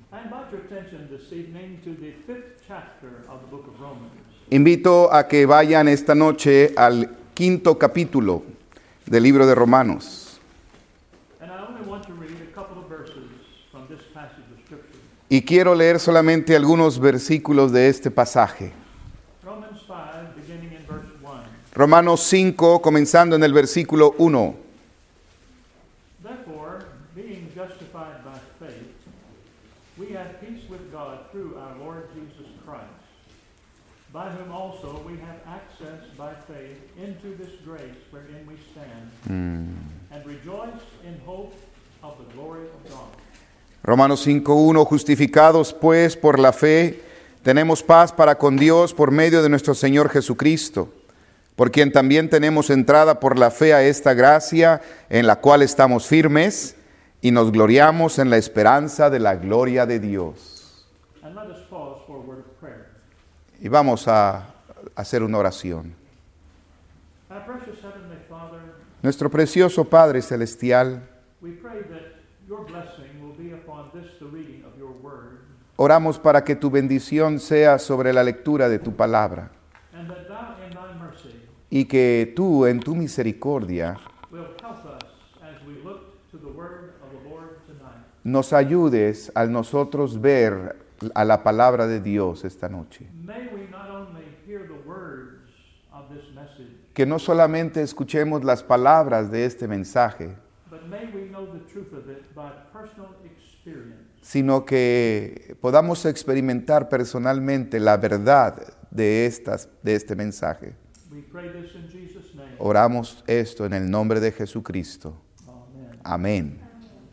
Invito a que vayan esta noche al 5º capítulo del libro de Romanos. Y quiero leer solamente algunos versículos de este pasaje. Romanos 5, comenzando en el versículo 1. Therefore, being justified by faith, we have peace with God through our Lord Jesus Christ, by whom also we have access by faith into this grace wherein we stand, and rejoice in hope of the glory of God. Romanos 5:1, justificados pues por la fe, tenemos paz para con Dios por medio de nuestro Señor Jesucristo, por quien también tenemos entrada por la fe a esta gracia en la cual estamos firmes y nos gloriamos en la esperanza de la gloria de Dios. And let us pause for a word of prayer. Y vamos a hacer una oración. Our precious Heavenly Father, Nuestro precioso Padre Celestial, we pray that your blessing will be upon this, the reading of your word, oramos para que tu bendición sea sobre la lectura de tu palabra and that thou in thy mercy y que tú en tu misericordia will help us as we look to the word of the Lord tonight. nos ayudes al nosotros ver a la palabra de Dios esta noche. May we not only hear the words of this message, Que no solamente escuchemos las palabras de este mensaje, but may we know the truth of it by personal experience. sino que podamos experimentar personalmente la verdad de este mensaje. We pray this in Jesus' name. Oramos esto en el nombre de Jesucristo. Amen. Amén.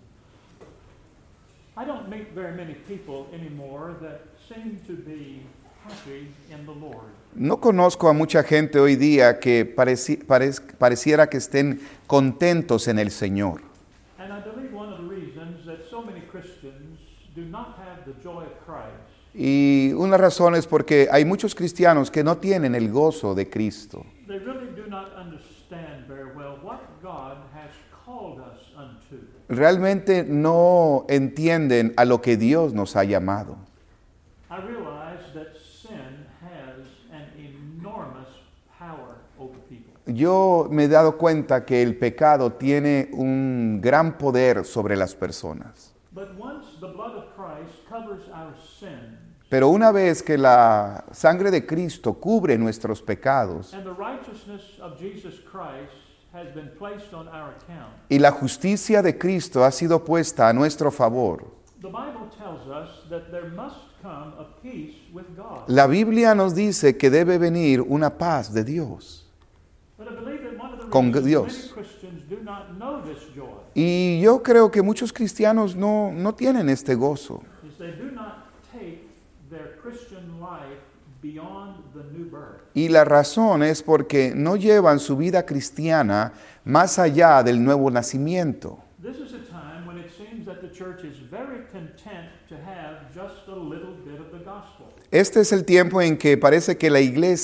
I don't meet very many people anymore that seem to be happy in the Lord. No conozco a mucha gente hoy día que pareciera que estén contentos en el Señor. And I believe one of the reasons that so many Christians do not have the joy of Christ Y una razón es porque hay muchos cristianos que no tienen el gozo de Cristo. they really do not understand very well what God has called us unto. Realmente no entienden a lo que Dios nos ha llamado. I realize that sin has an enormous power over people. Yo me he dado cuenta que el pecado tiene un gran poder sobre las personas. But once the blood of Christ covers our sin Pero una vez que la sangre de Cristo cubre nuestros pecados and the righteousness of Jesus Christ has been placed on our account, y la justicia de Cristo ha sido puesta a nuestro favor, the Bible tells us that there must come a peace with God. la Biblia nos dice que debe venir una paz de Dios. But I believe that one of the Con reasons Dios. many Christians do not know this joy Y yo creo que muchos cristianos no tienen este gozo. is they do not take their Christian life beyond the new birth. Y la razón es porque no llevan su vida cristiana más allá del nuevo nacimiento. This is a time when it seems that the church is very content to have just a little bit of the gospel. Este es el tiempo en que parece que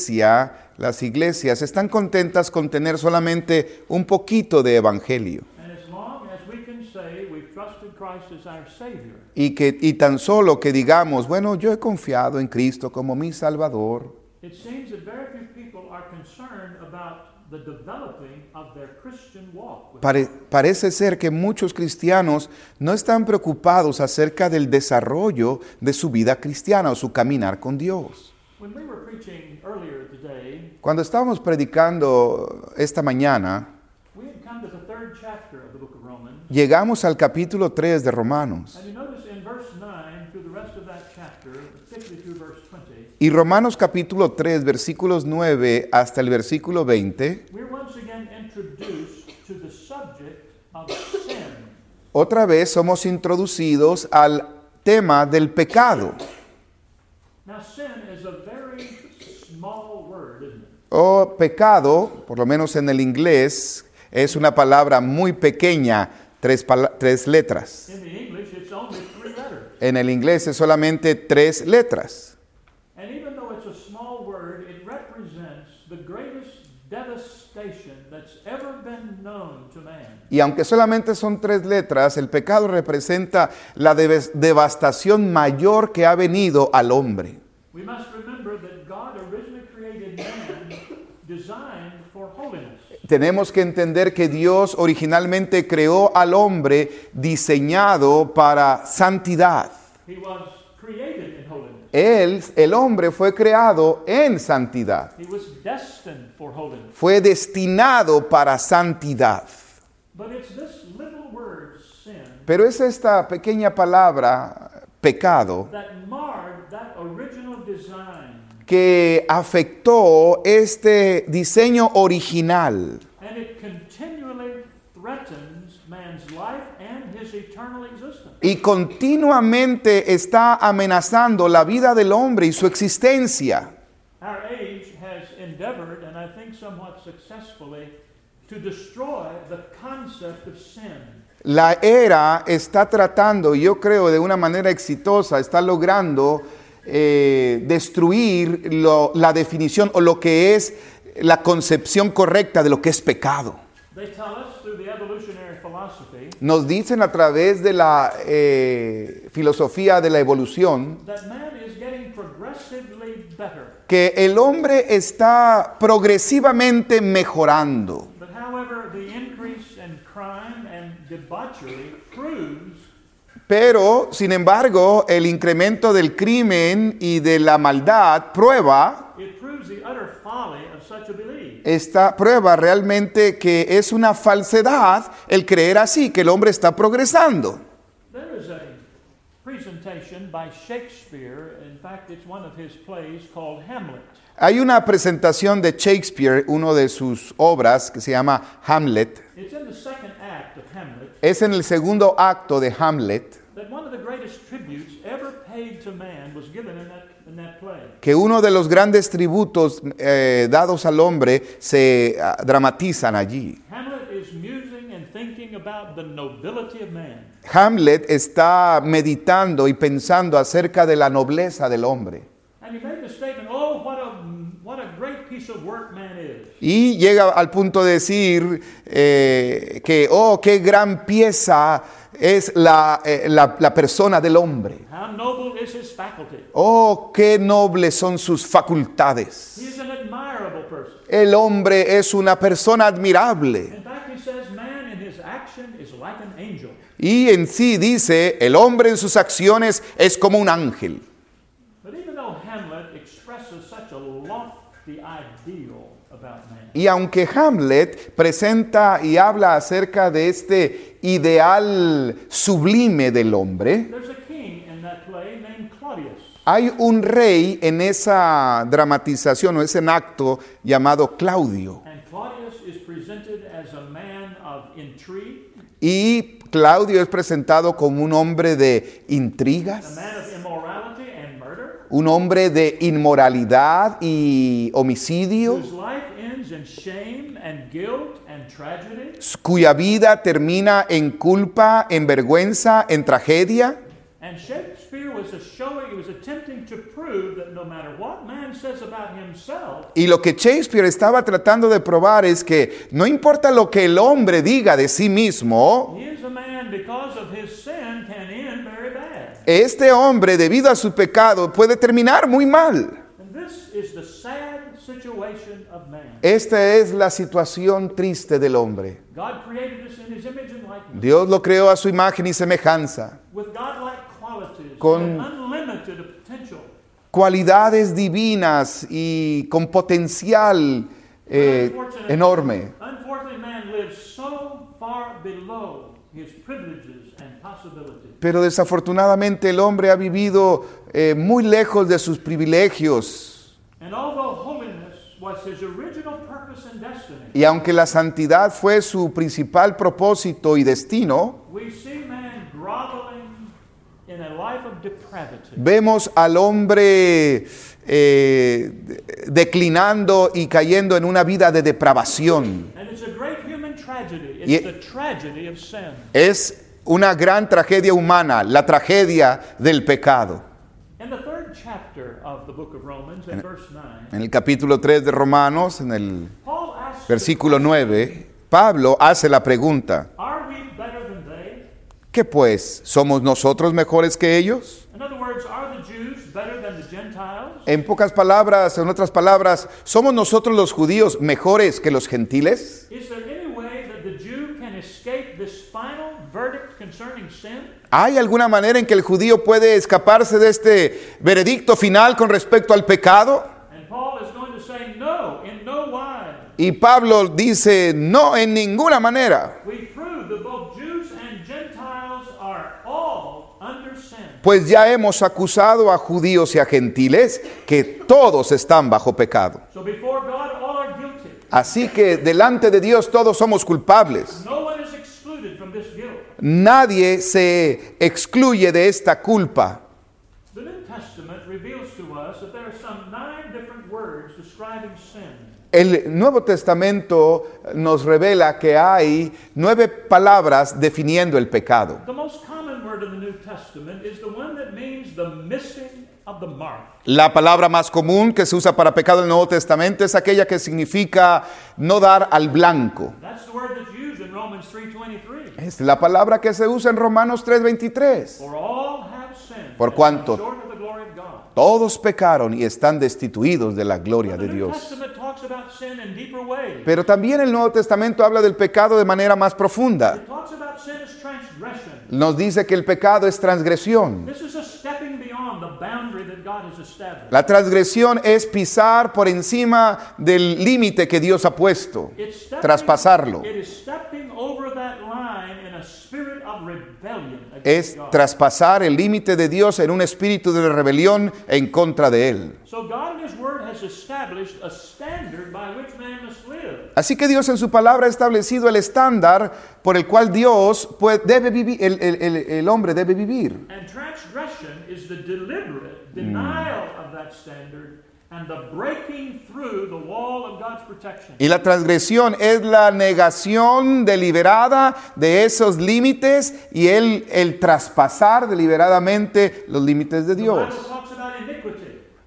las iglesias están contentas con tener solamente un poquito de evangelio. And as long as we can say we've trusted Christ as our Savior, Y tan solo que digamos, bueno, yo he confiado en Cristo como mi Salvador. it seems that very few people are concerned about the developing of their Christian walk with God. Parece ser que muchos cristianos no están preocupados acerca del desarrollo de su vida cristiana o su caminar con Dios. When we were preaching earlier today, Cuando estábamos predicando esta mañana, we had come to the 3rd chapter of the book of Romans. llegamos al capítulo 3 de Romanos. And you notice in verse 9 through the rest of that chapter, particularly through verse 20, Y Romanos capítulo 3, versículos 9 hasta el versículo 20, we're once again introduced to the subject of sin. otra vez somos introducidos al tema del pecado. Now, sin is a very small word, isn't it? O pecado, por lo menos en el inglés, es una palabra muy pequeña, tres letras. In the English, it's only 3 letters. En el inglés es solamente 3 letras. And even though it's a small word, it represents the greatest devastation that's ever been known to man. Y aunque solamente son 3 letras, el pecado representa la devastación mayor que ha venido al hombre. We must remember that God originally created man designed for holiness. Tenemos que entender que Dios originalmente creó al hombre diseñado para santidad. He was created in holiness. El hombre fue creado en santidad. He was destined for holiness. Fue destinado para santidad. But it's this little word, sin, Pero es esta pequeña palabra, pecado, that marred that original design. que afectó este diseño original. And it continually threatens man's life and his eternal existence. Y continuamente está amenazando la vida del hombre y su existencia. Our age has endeavored, and I think somewhat successfully, to destroy the concept of sin. La era está tratando, yo creo de una manera exitosa, está logrando destruir la definición o lo que es la concepción correcta de lo que es pecado. They tell us through the evolutionary philosophy Nos dicen a través de la filosofía de la evolución that man is getting progressively better. que el hombre está progresivamente mejorando. But however, the increase in crime and debauchery proves Pero, sin embargo, el incremento del crimen y de la maldad it proves the utter folly of such a belief. esta prueba realmente que es una falsedad el creer así, que el hombre está progresando. There is a presentation by Shakespeare, in fact it's one of his plays called Hamlet. Hay una presentación de Shakespeare, uno de sus obras, que se llama Hamlet. It's in the second act of Hamlet Es en el segundo acto de Hamlet that one of the greatest tributes ever paid to man was given in that play. que uno de los grandes tributos dados al hombre se dramatizan allí. Hamlet is musing and thinking about the nobility of man. Hamlet está meditando y pensando acerca de la nobleza del hombre. And he made the statement, oh, what a great piece of work man is. Y llega al punto de decir que, oh, qué gran pieza es la persona del hombre. How noble is his faculty. Oh, qué nobles son sus facultades. He is an admirable person. El hombre es una persona admirable. In fact, he says man in his action is like an angel. Y en sí dice, el hombre en sus acciones es como un ángel. But even though Hamlet expresses such a lofty ideal about man, Y aunque Hamlet presenta y habla acerca de este ideal sublime del hombre, there's a king in that play named Claudius. hay un rey en esa dramatización o ese acto llamado Claudio. And Claudius is presented as a man of intrigue, Y Claudio es presentado como un hombre de a intrigas, man of immorality and murder, un hombre de inmoralidad y homicidio, whose life ends in shame and guilt and tragedy. cuya vida termina en culpa, en vergüenza, en tragedia. And Shakespeare was attempting to prove that no matter what man says about himself, Y lo que Shakespeare estaba tratando de probar es que no importa lo que el hombre diga de sí mismo, he is a man because of his sin can end very bad. este hombre, debido a su pecado, puede terminar muy mal. And this is the sad situation of man. Esta es la situación triste del hombre. God created us in his image and likeness, Dios lo creó a su imagen y semejanza, with godlike qualities Con- and unlimited potential. cualidades divinas y con potencial enorme. Unfortunately, man lives so far below his privileges and possibilities. Pero desafortunadamente el hombre ha vivido muy lejos de sus privilegios. And although holiness was his original purpose and destiny, Y aunque la santidad fue su principal propósito y destino, we see man groveling in a life of depravity. vemos al hombre declinando y cayendo en una vida de depravación. And it's a great human tragedy. It's Ye- the tragedy of sin. Es una gran tragedia humana, la tragedia del pecado. In the third chapter of the book of Romans, in verse 9, En el capítulo 3 de Romanos, en el Paul asks, versículo 9, Pablo hace la pregunta, are ¿Qué pues? ¿Somos nosotros mejores que ellos? In other words, are the Jews better than the Gentiles? En pocas palabras, en otras palabras, ¿somos nosotros los judíos mejores que los gentiles? Is there any way that the Jew can escape this final verdict concerning sin? ¿Hay alguna manera en que el judío puede escaparse de este veredicto final con respecto al pecado? And Paul is going to say, no, in no wise. Y Pablo dice, no, en ninguna manera. We prove that both Jews and Gentiles are all under sin. Pues ya hemos acusado a judíos y a gentiles que todos están bajo pecado. So before God, all are guilty. Así que delante de Dios todos somos culpables. No one is excluded from this guilt. Nadie se excluye de esta culpa. The New Testament reveals to us that there are some 9 different words describing sin. El Nuevo Testamento nos revela que hay 9 palabras definiendo el pecado. The most common word in the New Testament is the one that means the missing of the mark. La palabra más común que se usa para pecado en el Nuevo Testamento es aquella que significa no dar al blanco. That's the word that's used in Romans 3:23. Es la palabra que se usa en Romanos 3:23. For all have sinned Por and cuanto come short of the glory of God. todos pecaron y están destituidos de la gloria The de New Dios. Testament talks about sin in deeper ways. Pero también el Nuevo Testamento habla del pecado de manera más profunda. It talks about sin as transgression. Nos dice que el pecado es transgresión. This is a stepping beyond the boundary that God has established. La transgresión es pisar por encima del límite que Dios ha puesto, traspasarlo. It is stepping over that line in a spirit of rebellion Es against God. traspasar el límite de Dios en un espíritu de rebelión en contra de Él. So God in His Word has established a standard by which man must live. Así que Dios en su palabra ha establecido el estándar por el cual Dios debe vivir, el hombre debe vivir. And transgression is the deliberate denial of that standard and the breaking through the wall of God's protection. Y la transgresión es la negación deliberada de esos límites y el traspasar deliberadamente los límites de The Dios. Bible talks about iniquity.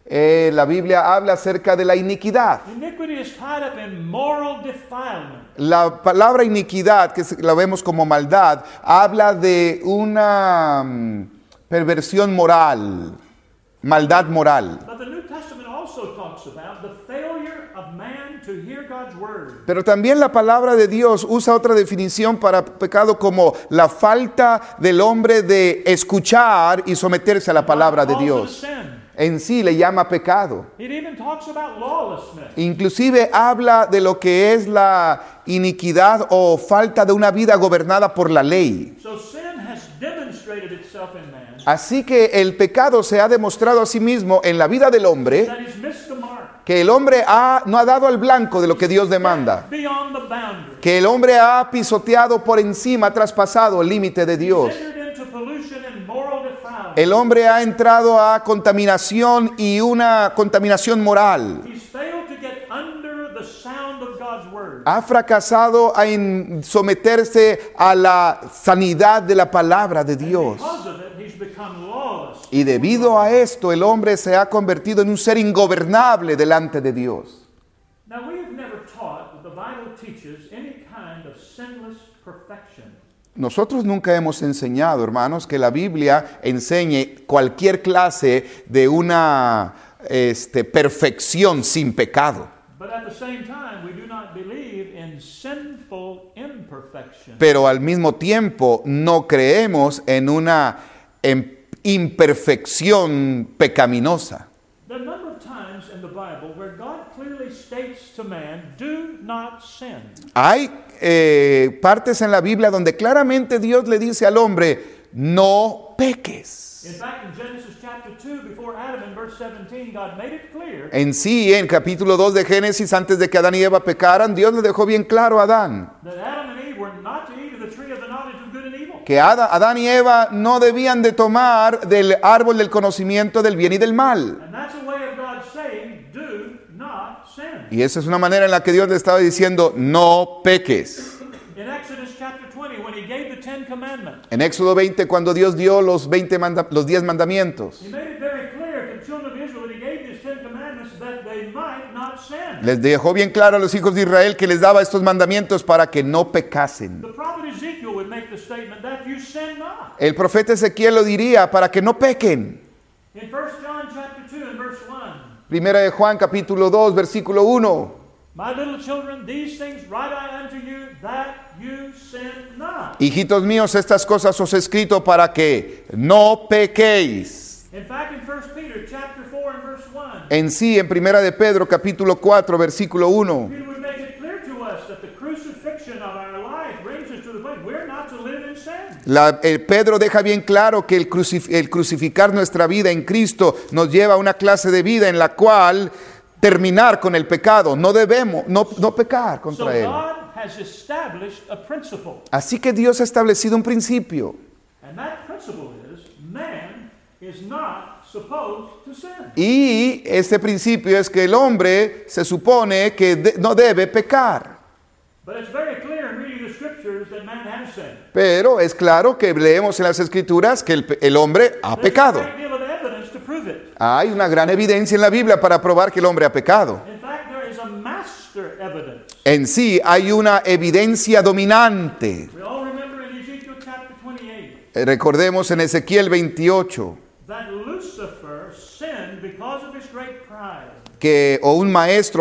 La Biblia habla acerca de la iniquidad. Iniquity is tied up in moral defilement. La palabra iniquidad, que la vemos como maldad, habla de una perversión moral, maldad moral. But the New Testament also talks about the failure of man to hear God's word. Pero también la palabra de Dios usa otra definición para pecado como la falta del hombre de escuchar y someterse a la palabra de Calls it a Dios. sin. En sí le llama pecado. It even talks about lawlessness. Inclusive habla de lo que es la iniquidad o falta de una vida gobernada por la ley. So sin has demonstrated itself in man Así que el pecado se ha demostrado a sí mismo en la vida del hombre, that he's missed the mark. que el hombre no ha dado al blanco de lo que Dios demanda, Beyond the boundary. que el hombre ha pisoteado por encima, ha traspasado el límite de Dios. Entered into pollution and moral defilement. El hombre ha entrado a contaminación y una contaminación moral. He's failed to get under the sound of God's word. Ha fracasado en someterse a la sanidad de la palabra de Dios. Because of it, he's become lawless. Y debido a esto, el hombre se ha convertido en un ser ingobernable delante de Dios. Now, we have never taught that the Bible teaches any kind of sinless perfection. Nosotros nunca hemos enseñado, hermanos, que la Biblia enseñe cualquier clase de una perfección sin pecado. But at the same time, we do not believe in sinful imperfection. Pero al mismo tiempo no creemos en una imperfección pecaminosa. There are a number of times in the Bible where God clearly states to man, do not sin. Hay partes en la Biblia donde claramente Dios le dice al hombre, no peques. In fact, in Genesis chapter 2, before Adam in verse 17, God made it clear En sí, en capítulo 2 de Génesis, antes de que Adán y Eva pecaran, Dios le dejó bien claro a Adán that Adam and Eve were not to eat of the tree of the knowledge of good and evil. que Adán y Eva no debían de tomar del árbol del conocimiento del bien y del mal. And that's a way of God saying, do not sin. Y esa es una manera en la que Dios le estaba diciendo, no peques. In Exodus chapter 20, when he gave the 10 commandments, En Éxodo 20, cuando Dios dio los 10 mandamientos, he made it very clear to the children of Israel that he gave these 10 commandments that they might not sin. les dejó bien claro a los hijos de Israel que les daba estos mandamientos para que no pecasen. The prophet Ezekiel would make the statement that you sin not. El profeta Ezequiel lo diría para que no pequen. In 1 John chapter 2 and verse 1, Primera de Juan capítulo 2 versículo 1. my little children, these things write I unto you, that you sin not. Hijitos míos, estas cosas os he escrito para que no pequéis. In fact, in 1 Peter chapter 4 and verse 1, En sí, en Primera de Pedro capítulo 4 versículo 1. Peter would make it clear to us that the crucifixion of our life brings us to the point we're not to live in sin. Pedro deja bien claro que el crucificar nuestra vida en Cristo nos lleva a una clase de vida en la cual terminar con el pecado. No debemos, no pecar So contra él. God has established a principle, Así que Dios ha establecido un principio. and that principle is man is not supposed to sin. Y este principio es que el hombre se supone que no debe pecar. But it's very clear in reading the scriptures that man has sinned. Pero es claro que leemos en las Escrituras que el hombre ha There's pecado. a great deal of evidence to prove it. Hay una gran evidencia en la Biblia para probar que el hombre ha pecado. In fact, there is a master evidence. En sí hay una evidencia dominante. We all remember in Ezekiel chapter 28 Recordemos en Ezequiel 28 that Lucifer sinned because of his great pride. o un maestro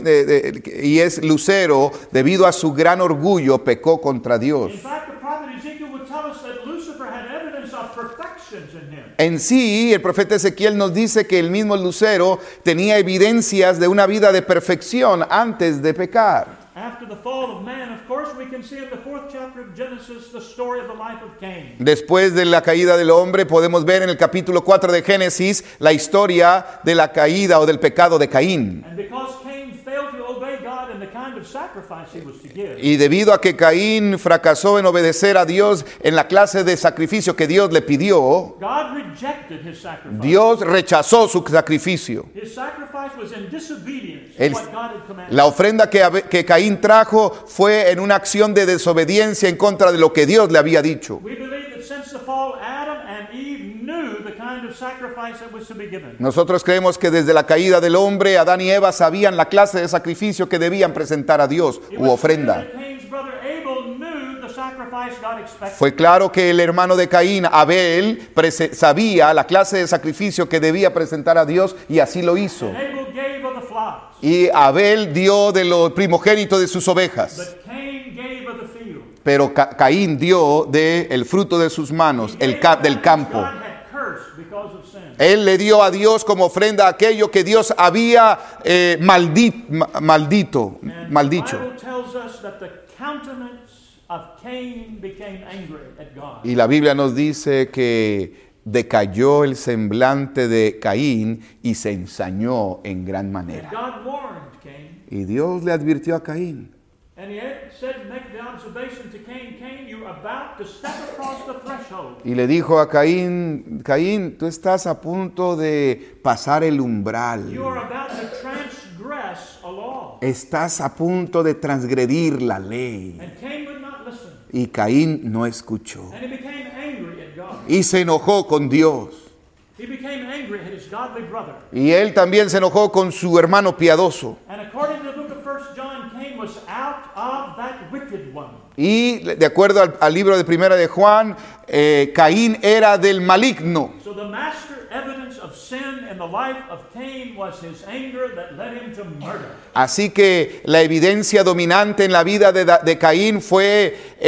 y es Lucero, debido a su gran orgullo, pecó contra Dios. In fact, the prophet Ezekiel would tell us that Lucifer had evidence of perfections in him. En sí, el profeta Ezequiel nos dice que el mismo Lucero tenía evidencias de una vida de perfección antes de pecar. After the fall of man, of course, we can see in the 4th chapter of Genesis the story of the life of Cain. Después de la caída del hombre, podemos ver en el capítulo 4 de Génesis la historia de la caída o del pecado de Caín. And because Cain failed to obey God in the kind of sacrifice he was to give, Y debido a que Caín fracasó en obedecer a Dios en la clase de sacrificio que Dios le pidió, God rejected his sacrifice. Dios rechazó su sacrificio. His sacrifice was in disobedience El- to what God had commanded. La ofrenda que Caín trajo fue en una acción de desobediencia en contra de lo que Dios le había dicho. We believe that since the fall, Adam and Eve knew the kind of sacrifice that was to be given. Nosotros creemos que desde la caída del hombre, Adán y Eva sabían la clase de sacrificio que debían presentar a Dios It u was clear ofrenda. that Cain's brother Abel knew the sacrifice God expected. Fue claro que el hermano de Caín, Abel, sabía la clase de sacrificio que debía presentar a Dios y así lo hizo. And Abel gave of the flocks, Y Abel dio de lo primogénito de sus ovejas, but Cain gave of the field. pero Caín dio del fruto de sus manos, He gave del that campo. which God had cursed because of sin. Él le dio a Dios como ofrenda aquello que Dios había maldito. And the Bible tells us that the countenance of Cain became angry at God. Y la Biblia nos dice que decayó el semblante de Caín y se ensañó en gran And manera. God warned Cain, Y Dios le advirtió a Caín. and he said, make the observation to Cain, Cain, you're about to step across the threshold. Y le dijo a Caín, Caín, tú estás a punto de pasar el You umbral. are about to transgress a law. Estás a punto de transgredir la ley. And Cain would not listen. Y Caín no escuchó. And he became angry at God. Y se enojó con Dios. He became angry at his godly brother. Y él también se enojó con su hermano piadoso. And according to the book of 1 John, Cain was out of that wicked one. Y de acuerdo al libro de Primera de Juan, Caín era del maligno. So the master evidence of sin in the life of Cain was his anger that led him to murder. Así que la evidencia dominante en la vida de Caín fue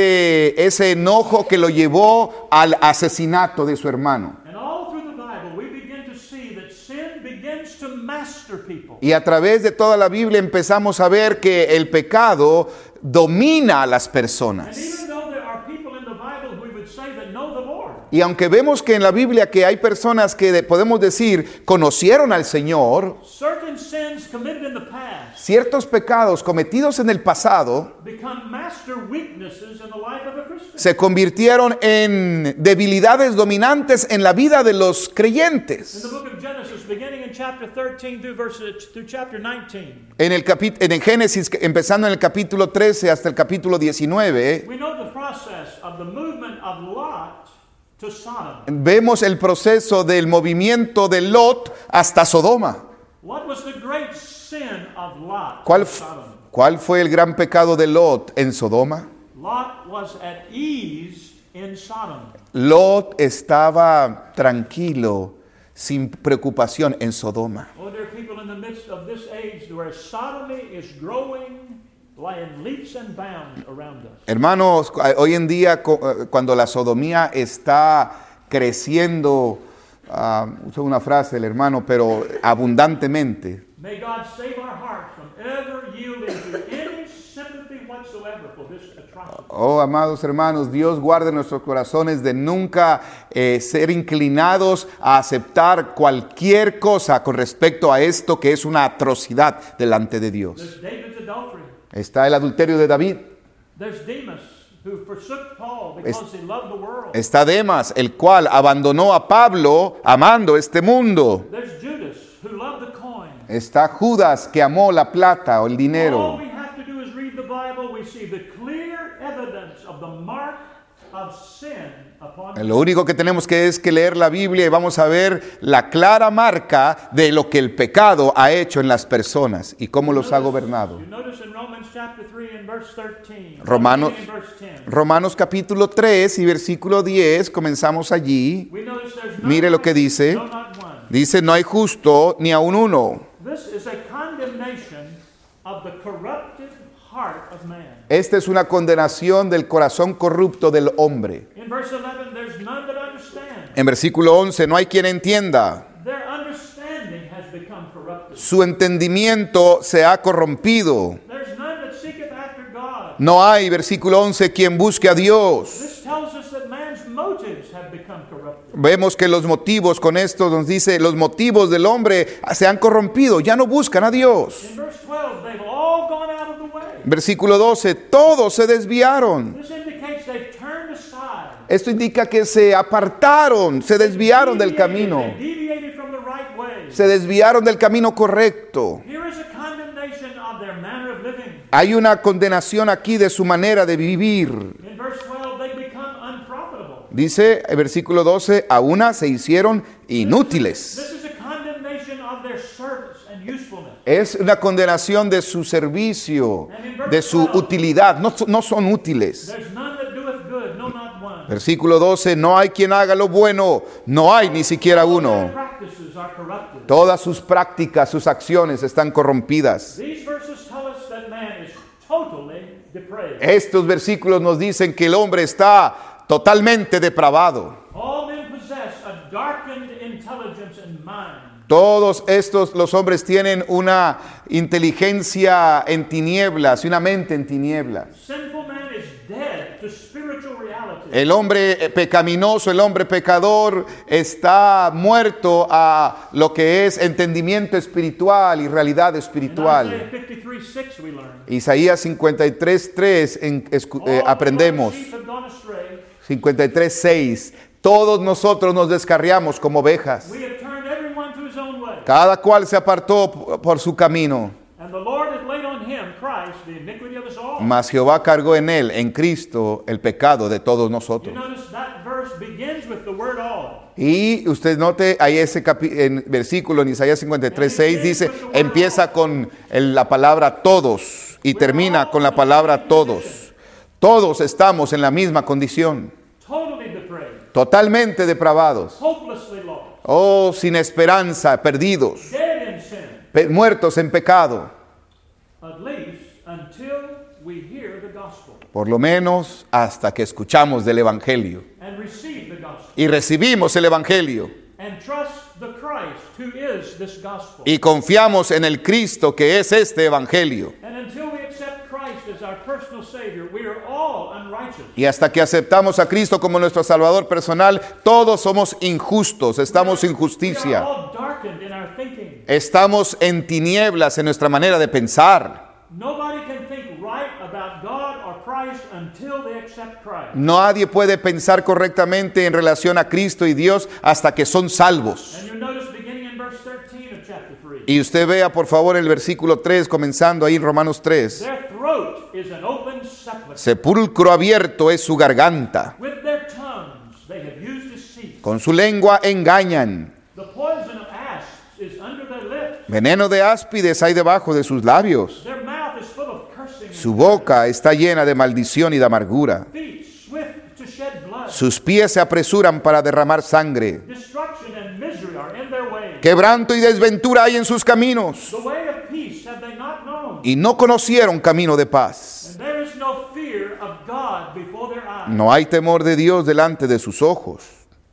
ese enojo que lo llevó al asesinato de su hermano. And all through the Bible, we begin to see that sin begins to master people. Y a través de toda la Biblia empezamos a ver que el pecado domina a las And personas. even though there are people in the Bible who would say that know the Lord, Y aunque vemos que en la Biblia que hay personas que podemos decir conocieron al Señor, certain sins committed in the past ciertos pecados cometidos en el pasado become master weaknesses in the life of a Christian. se convirtieron en debilidades dominantes en la vida de los In creyentes. the book of Genesis, beginning in chapter 13 through chapter 19, En el Génesis, empezando en el capítulo 13 hasta el capítulo 19, we know the process of the movement of Lot to Sodom. vemos el proceso del movimiento de Lot hasta Sodoma. What was the great sin of Lot ¿Cuál, in Sodom? ¿Cuál fue el gran pecado de Lot en Sodoma? Lot was at ease in Sodom. Lot estaba tranquilo, sin preocupación en Sodoma. Oh, there are people in the midst of this age where sodomy is growing in leaps and bounds around us. Hermanos, hoy en día cuando la sodomía está creciendo, uso una frase del hermano, pero abundantemente. May God save our hearts from ever yielding to any sympathy whatsoever for this atrocity. Oh, amados hermanos, Dios guarde nuestros corazones de nunca ser inclinados a aceptar cualquier cosa con respecto a esto que es una atrocidad delante de Dios. There's David's adultery. Está el adulterio de David. There's Demas, who forsook Paul because he loved the world. Está Demas, el cual abandonó a Pablo amando este mundo. There's Judas, who loved the coin. Está Judas, que amó la plata o el All dinero. we have to do is read the Bible. We see the clear evidence of the mark of sin upon Lo único que tenemos que es que leer la Biblia y vamos a ver la clara marca de lo que el pecado ha hecho en las personas y cómo los ha gobernado. You notice in Romans chapter 3 and verse 13. Romanos, beginning in verse 10. Romanos capítulo 3 y versículo 10, comenzamos allí. We notice there's none Mire lo que righteous, dice. no, not one. Dice, no hay justo ni aun uno. This is a condemnation of the corrupted heart of man. Esta es una condenación del corazón corrupto del hombre. In verse 11, there's none that understand. En versículo 11, no hay quien entienda. Their understanding has become corrupted. Su entendimiento se ha corrompido. There's none that seeketh after God. No hay, versículo 11, quien busque a Dios. This tells us that man's motives have become corrupted. Vemos que los motivos, con esto nos dice, los motivos del hombre se han corrompido, ya no buscan a Dios. In verse 12, they've all gone out of the way. Versículo 12, todos se desviaron. This indicates they've turned aside. Esto indica que se apartaron, se desviaron del camino, They deviated from the right way. se desviaron del camino correcto. Here is a condemnation of their manner of living. Hay una condenación aquí de su manera de vivir. In verse 12, they become unprofitable. Dice el versículo 12, a una se hicieron inútiles. This is a condemnation of their service and usefulness. Es una condenación de su servicio, de su utilidad. No son útiles. There's none that doeth good, no, not one. Versículo 12, no hay quien haga lo bueno, no hay ni siquiera Their uno. practices are corrupted. Todas sus prácticas, sus acciones están corrompidas. These verses tell us that man is totally depraved. Estos versículos nos dicen que el hombre está totalmente depravado. All men possess a darkened intelligence and mind. Todos estos, los hombres tienen una inteligencia en tinieblas y una mente en tinieblas. Sinful man is dead to spiritual reality. El hombre pecaminoso, el hombre pecador está muerto a lo que es entendimiento espiritual y realidad In espiritual. Isaiah 53:6 we learn. Isaías 53:3 aprendemos. All the sheep have gone astray. 53:6. Todos nosotros nos descarriamos como ovejas. We have turned everyone to his own way. Cada cual se apartó por su camino. And the Lord has laid on him, Christ, the iniquity of us all. Mas Jehová cargó en él, en Cristo, el pecado de todos You nosotros. notice that verse begins with the word all. Y usted note, ahí ese en versículo en Isaías 53:6 dice, empieza con la palabra todos y termina con la palabra todos. Todos estamos en la misma condición, Totally depraved. totalmente depravados. Hopelessly lost. Oh, sin esperanza, perdidos, Dead in sin. muertos en pecado. At least until we hear the gospel Por lo menos hasta que escuchamos del Evangelio and receive the gospel y recibimos el Evangelio and trust the Christ who is this gospel. y confiamos en el Cristo que es este Evangelio. And until we accept Christ as our personal Savior, we are all unrighteous. Y hasta que aceptamos a Cristo como nuestro Salvador personal, todos somos injustos, estamos en We are justicia, all darkened in our thinking. estamos en tinieblas en nuestra manera de pensar. Nobody can think right about God or Christ until they accept Christ. Nadie puede pensar correctamente en relación a Cristo y Dios hasta que son salvos. And you notice beginning in verse 13 of chapter 3. Y usted vea por favor el versículo 3, comenzando ahí en Romanos 3. Their throat is an open sepulchre. Sepulcro abierto es su garganta, With their tongues they have used deceit. con su lengua engañan. The poison of asps is under their lips. Veneno de áspides hay debajo de sus labios. Their mouth is full of cursing. Su boca está llena de maldición y de amargura. Feet Sus pies se apresuran para derramar sangre. Destruction and misery are in their way. Quebranto y desventura hay en sus caminos. The way of peace have they not known. Y no conocieron camino de paz. And there is no fear of God before their eyes. No hay temor de Dios delante de sus ojos.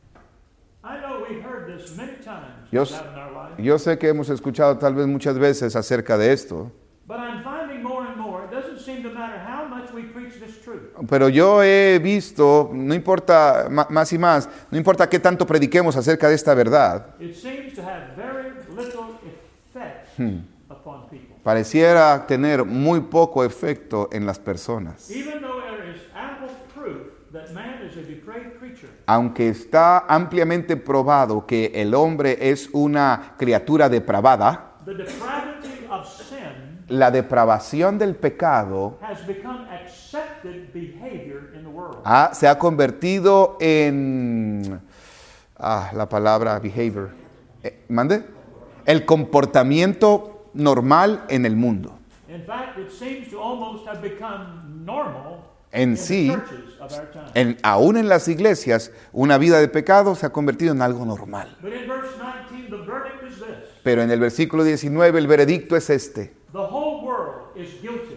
I know we've heard this many times Yo, in our life, yo sé que hemos escuchado tal vez muchas veces acerca de esto, but I'm finding more and more it doesn't seem to matter how much we preach this truth. pero yo he visto, no importa más y más, no importa qué tanto prediquemos acerca de esta verdad, It seems to have very little effect upon people. pareciera tener muy poco efecto en las personas. Even though there is ample proof that man is a depraved creature, Aunque está ampliamente probado que el hombre es una criatura depravada, the depravity of sin la depravación del pecado has become accepted behavior in the world. se ha convertido en la palabra behavior. ¿Mande? El comportamiento normal en el mundo. In fact, it seems to almost have become normal En in sí, the churches of our time. aún en las iglesias, una vida de pecado se ha convertido en algo normal. But in verse 19, the verdict is this. Pero en el versículo 19 el veredicto es este. The whole world is guilty.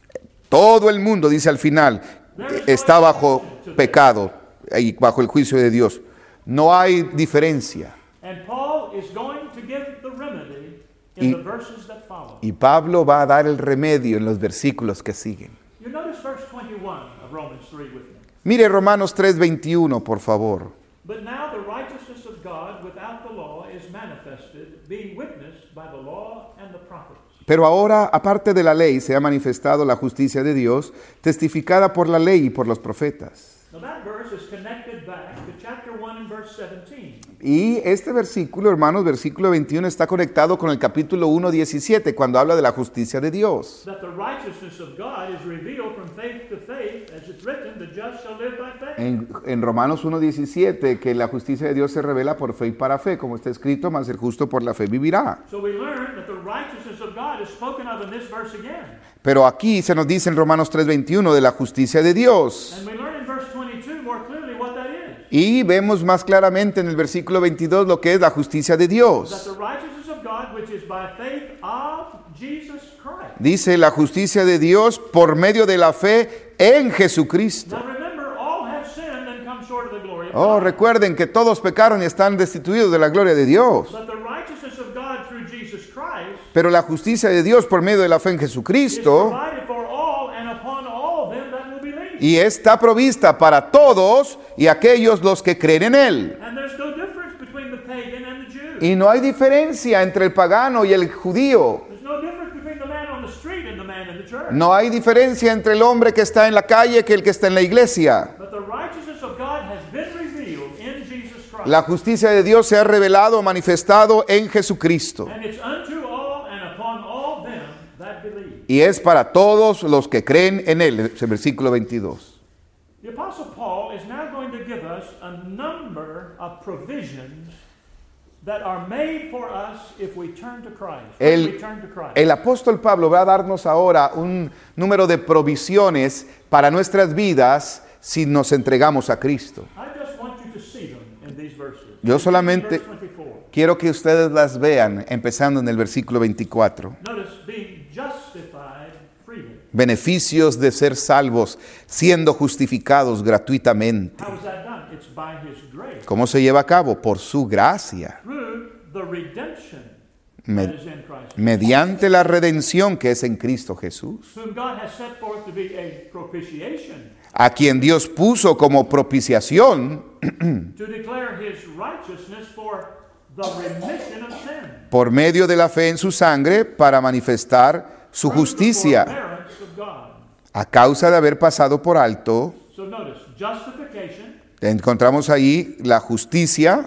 Todo el mundo, dice al final, está bajo pecado y bajo el juicio de Dios. No hay diferencia. And Paul is going to give the remedy Y- in the verses that follow. Y Pablo va a dar el remedio en los versículos que siguen. You notice verse 21 of Romans 3 with me. Mire Romanos 3:21, por favor. But now the righteousness of God without the law is manifested, being witnessed by the law and the prophets. Pero ahora, aparte de la ley, se ha manifestado la justicia de Dios, testificada por la ley y por los profetas. Now that verse is connected back to chapter 1 and verse 17. Y este versículo, hermanos, versículo 21, está conectado con el capítulo 1:17, cuando habla de la justicia de Dios. That the righteousness of God is revealed from faith to faith, as it's written, the just shall live by faith. En Romanos 1:17, que la justicia de Dios se revela por fe y para fe, como está escrito, mas el justo por la fe vivirá. So we learn that the righteousness of God is spoken of in this verse again. Pero aquí se nos dice en Romanos 3:21 de la justicia de Dios. And we learn in verse 22 more clearly what that is. Y vemos más claramente en el versículo 22 lo que es la justicia de That Dios. the righteousness of God, which is by faith of Jesus Christ. Dice la justicia de Dios por medio de la fe en Jesucristo. Now remember, all have sinned and come short of the glory of Oh, God. recuerden que todos pecaron y están destituidos de la gloria de Dios. But the righteousness of God through Jesus Christ Pero la justicia de Dios por medio de la fe en is Jesucristo provided for all and upon all them that will believe. y está provista para todos y aquellos los que creen en Él. And there's no difference between the pagan and the Jew. Y no hay diferencia entre el pagano y el judío. There's no difference between the man on the street and the man in the church. No hay diferencia entre el hombre que está en la calle que el que está en la iglesia. But the righteousness of God has been revealed in Jesus Christ. La justicia de Dios se ha revelado, manifestado en Jesucristo. And it's unto all and upon all them that believe. Y es para todos los que creen en Él. Es el versículo 22. The Apostle Paul is now going to give us a number of provisions that are made for us if we turn to Christ. When we turn to Christ. El apóstol Pablo va a darnos ahora un número de provisiones para nuestras vidas si nos entregamos a Cristo. I just want you to see them in these verses. Yo solamente Verse 24. quiero que ustedes las vean, empezando en el versículo 24. Notice, being justified freely. Beneficios de ser salvos, siendo justificados gratuitamente. How is that done? It's by His grace. ¿Cómo se lleva a cabo? Por su gracia, Through the redemption Me- that is in Christ. mediante la redención que es en Cristo Jesús, Whom God has set forth to be a propitiation a quien Dios puso como propiciación to declare His righteousness for the remission of sin. por medio de la fe en su sangre para manifestar su Through the justicia forbearance of God. a causa de haber pasado por alto. So notice, justification, Encontramos ahí la justicia,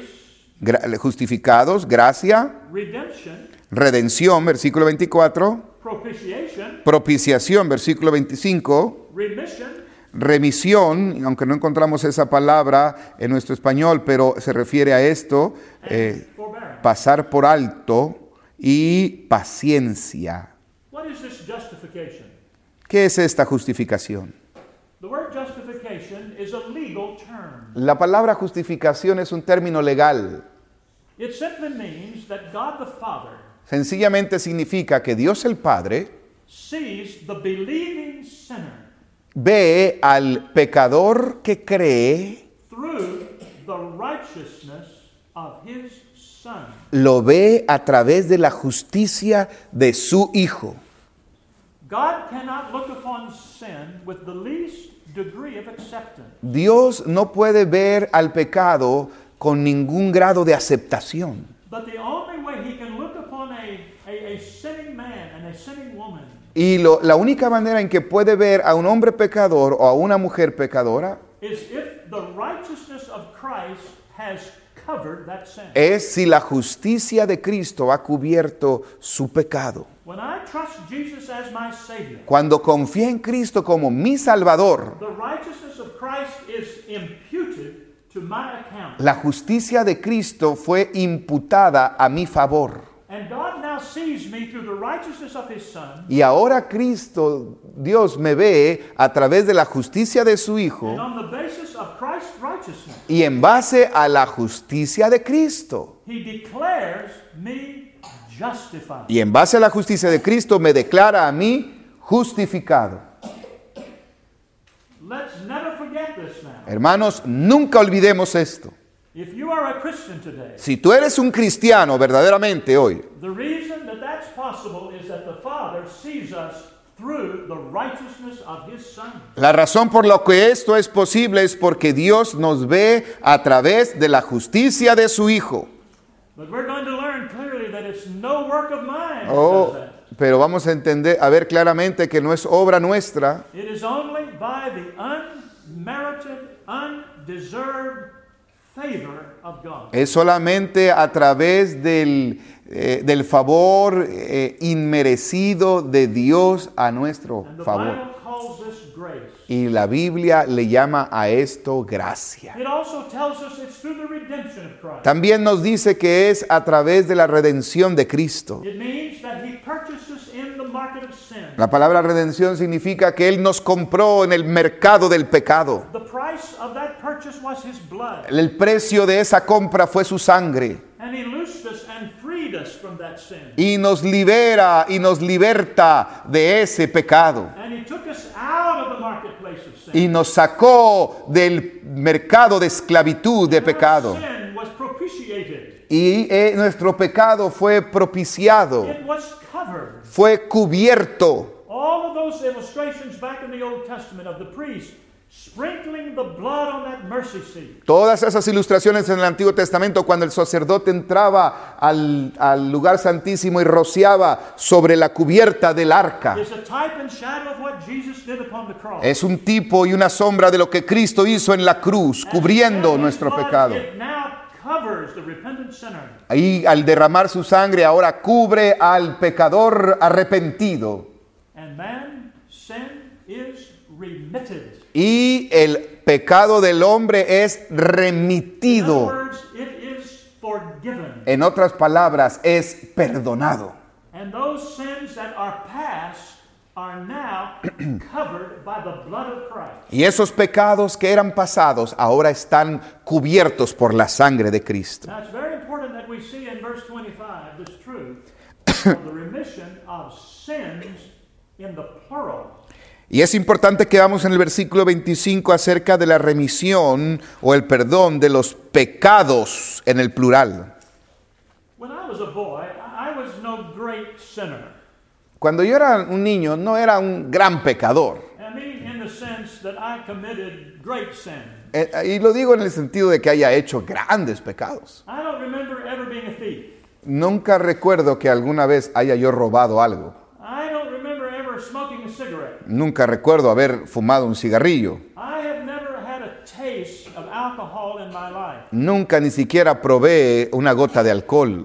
grace, justificados, gracia, redemption, redención, versículo 24, propitiation, propiciación, versículo 25, remission, remisión, aunque no encontramos esa palabra en nuestro español, pero se refiere a esto, and forbearance. pasar por alto y paciencia. What is this justification? ¿Qué es esta justificación? The word justification justification is a legal term. La palabra justificación es un término legal. It simply means that God the Father Sencillamente significa que Dios el Padre sees the believing sinner ve al pecador que cree, through the righteousness of his Son. lo ve a través de la justicia de su Hijo. God cannot look upon sin with the least degree of acceptance. Dios no puede ver al pecado con ningún grado de aceptación. But the only way he can look upon a sinning man and a sinning woman Y la única manera en que puede ver a un hombre pecador o a una mujer pecadora is if the righteousness of Christ has covered that sin. es si la justicia de Cristo ha cubierto su pecado. When I trust Jesus as my Savior, Cuando confié en Cristo como mi Salvador, the righteousness of Christ is imputed to my account. la justicia de Cristo fue imputada a mi favor. And God now sees me through the righteousness of His Son. Y ahora Cristo, Dios me ve a través de la justicia de su Hijo And on the basis of Christ's righteousness, y en base a la justicia de Cristo. He declares me justified. Y en base a la justicia de Cristo me declara a mí justificado. Let's never forget this now. Hermanos, nunca olvidemos esto. If you are a Christian today, Si tú eres un cristiano verdaderamente hoy, the reason that that's possible is that the Father sees us through the righteousness of His Son. la razón por la que esto es posible es porque Dios nos ve a través de la justicia de su Hijo. But we're going to learn clearly that it's no work of mine that does Oh, that. pero vamos a entender, a ver claramente que no es obra nuestra, It is only by the unmerited, undeserved favor of God. es solamente a través del favor inmerecido de Dios a nuestro And the favor. Bible calls this grace. Y la Biblia le llama a esto gracia. It also tells us it's through the redemption of Christ. También nos dice que es a través de la redención de Cristo. It means that He purchased us in the market of sin. La palabra redención significa que Él nos compró en el mercado del pecado. The price of that purchase was His blood. El precio de esa compra fue su sangre. And He loosed us and freed us from that sin. Y nos libera y nos liberta de ese pecado. And He took us out of the marketplace of sin. Y nos sacó del mercado de esclavitud de Our pecado. sin was propitiated. Y nuestro pecado fue propiciado, It was covered. fue cubierto. All of those illustrations back in the Old Testament of the priest sprinkling the blood on that mercy seat. Todas esas ilustraciones en el Antiguo Testamento, cuando el sacerdote entraba al lugar santísimo y rociaba sobre la cubierta del arca, Is a type and shadow of what Jesus did upon the cross. es un tipo y una sombra de lo que Cristo hizo en la cruz, And cubriendo His nuestro blood, pecado. It now covers the repentant sinner. Ahí, al derramar su sangre, ahora cubre al pecador arrepentido. And man, sin is remitted. Y el pecado del hombre es In other remitido. words, it is forgiven. En otras palabras, es perdonado. And those sins that are past are now covered by the blood of Christ. Y esos pecados que eran pasados ahora están cubiertos por la sangre de Cristo. Now it's very important that we see in verse 25 this truth of the remission of sins in the plural. Y es importante que veamos en el versículo 25 acerca de la remisión o el perdón de los pecados en el plural. When I was a boy, I was no great sinner. Cuando yo era un niño, no era un gran pecador. I mean, in the sense that I committed great sin. Y lo digo en el sentido de que haya hecho grandes pecados. I don't remember ever being a thief. Nunca recuerdo que alguna vez haya yo robado algo. I don't remember ever smoking a cigarette. Nunca recuerdo haber fumado un cigarrillo. I have never had a taste of alcohol in my life. Nunca ni siquiera probé una gota de alcohol.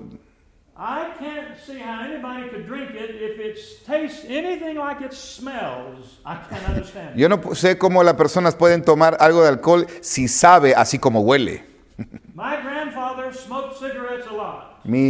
I can't see how anybody could drink it if it tastes anything like it smells. I can't understand it. Yo no sé cómo las personas pueden tomar algo de alcohol si sabe así como huele. My grandfather smoked cigarettes a lot.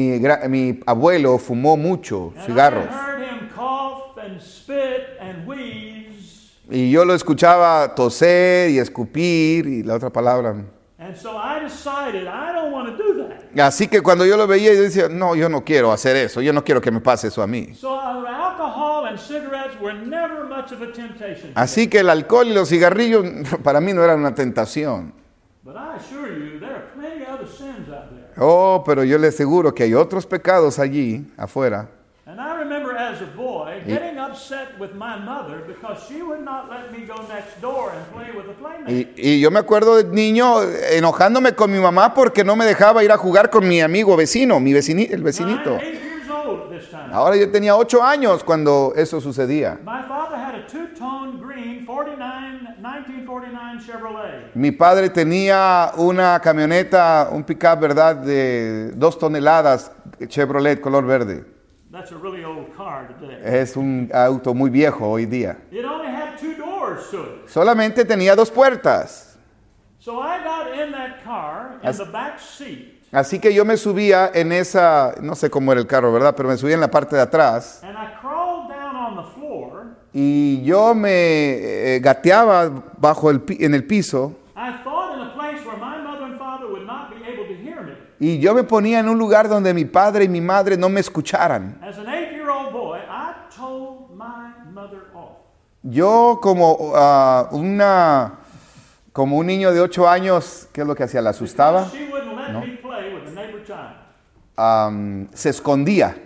Mi abuelo fumó mucho And cigarros. I heard him cough and spit and wheeze. Y yo lo escuchaba toser y escupir y la otra palabra. And so I decided I don't want to do that. Así que cuando yo lo veía, yo decía, no, yo no quiero hacer eso, yo no quiero que me pase eso a mí. So alcohol and cigarettes were never much of a temptation. Así que el alcohol y los cigarrillos para mí no eran una tentación. But I assure you, there are plenty of other sins out there. Oh, pero yo le aseguro que hay otros pecados allí, afuera. And I remember as a boy getting upset with my mother because she would not let me go next door and play with a playmate. Y yo me acuerdo de niño enojándome con mi mamá porque no me dejaba ir a jugar con mi amigo vecino, el vecinito. I'm 8 years old at this time. Ahora yo tenía 8 años cuando eso sucedía. My father had a two-tone green 1949 Chevrolet. Mi padre tenía una camioneta, un pickup, ¿verdad?, de 2 toneladas, Chevrolet color verde. That's a really old car today. Es un auto muy viejo hoy día. It only had 2 doors to it. Solamente tenía 2 puertas. So I got in that car in the back seat. Así que yo me subía en esa, no sé cómo era el carro, ¿verdad?, pero me subía en la parte de atrás. And I crawled down on the floor. Y yo me gateaba en el piso. I thought in a place where my mother and father would not be able to hear me. Y yo me ponía en un lugar donde mi padre y mi madre no me escucharan. As an 8-year-old boy, I told my mother off. Yo como un niño de 8 años, ¿qué es lo que hacía? ¿La asustaba? She wouldn't let me play with the neighbor child. Se escondía.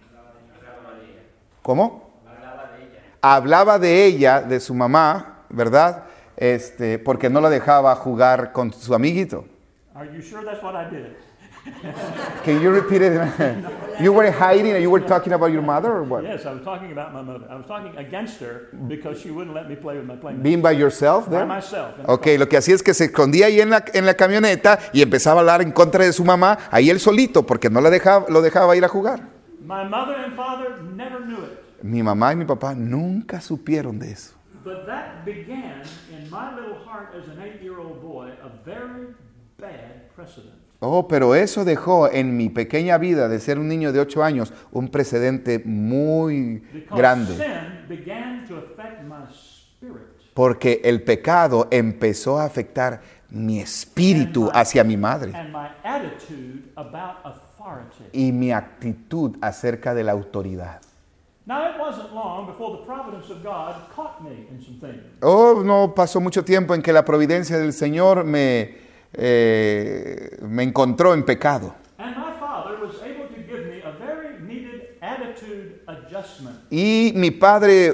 ¿Cómo? Hablaba de ella, de su mamá, ¿verdad? Porque no la dejaba jugar con su amiguito. Are you sure that's what I did? Can you repeat it? You were hiding and you were talking about your mother or what? Yes, I was talking about my mother. I was talking against her because she wouldn't let me play with my playmate. Being by yourself By there? myself. Ok, lo que hacía es que se escondía ahí en la camioneta y empezaba a hablar en contra de su mamá, ahí él solito, porque no lo dejaba ir a jugar. My mother and father never knew it. Mi mamá y mi papá nunca supieron de eso. But that began in my little heart as an 8-year-old boy a very bad precedent. Oh, pero eso dejó en mi pequeña vida de ser un niño de 8 años un precedente muy Because grande. sin began to affect my spirit. Porque el pecado empezó a afectar mi espíritu hacia mi madre And my attitude about authority. y mi actitud acerca de la autoridad. Now, it wasn't long before the providence of God caught me in some things. Oh, no pasó mucho tiempo en que la providencia del Señor me encontró en pecado. And my father was able to give me a very needed attitude adjustment. Y mi padre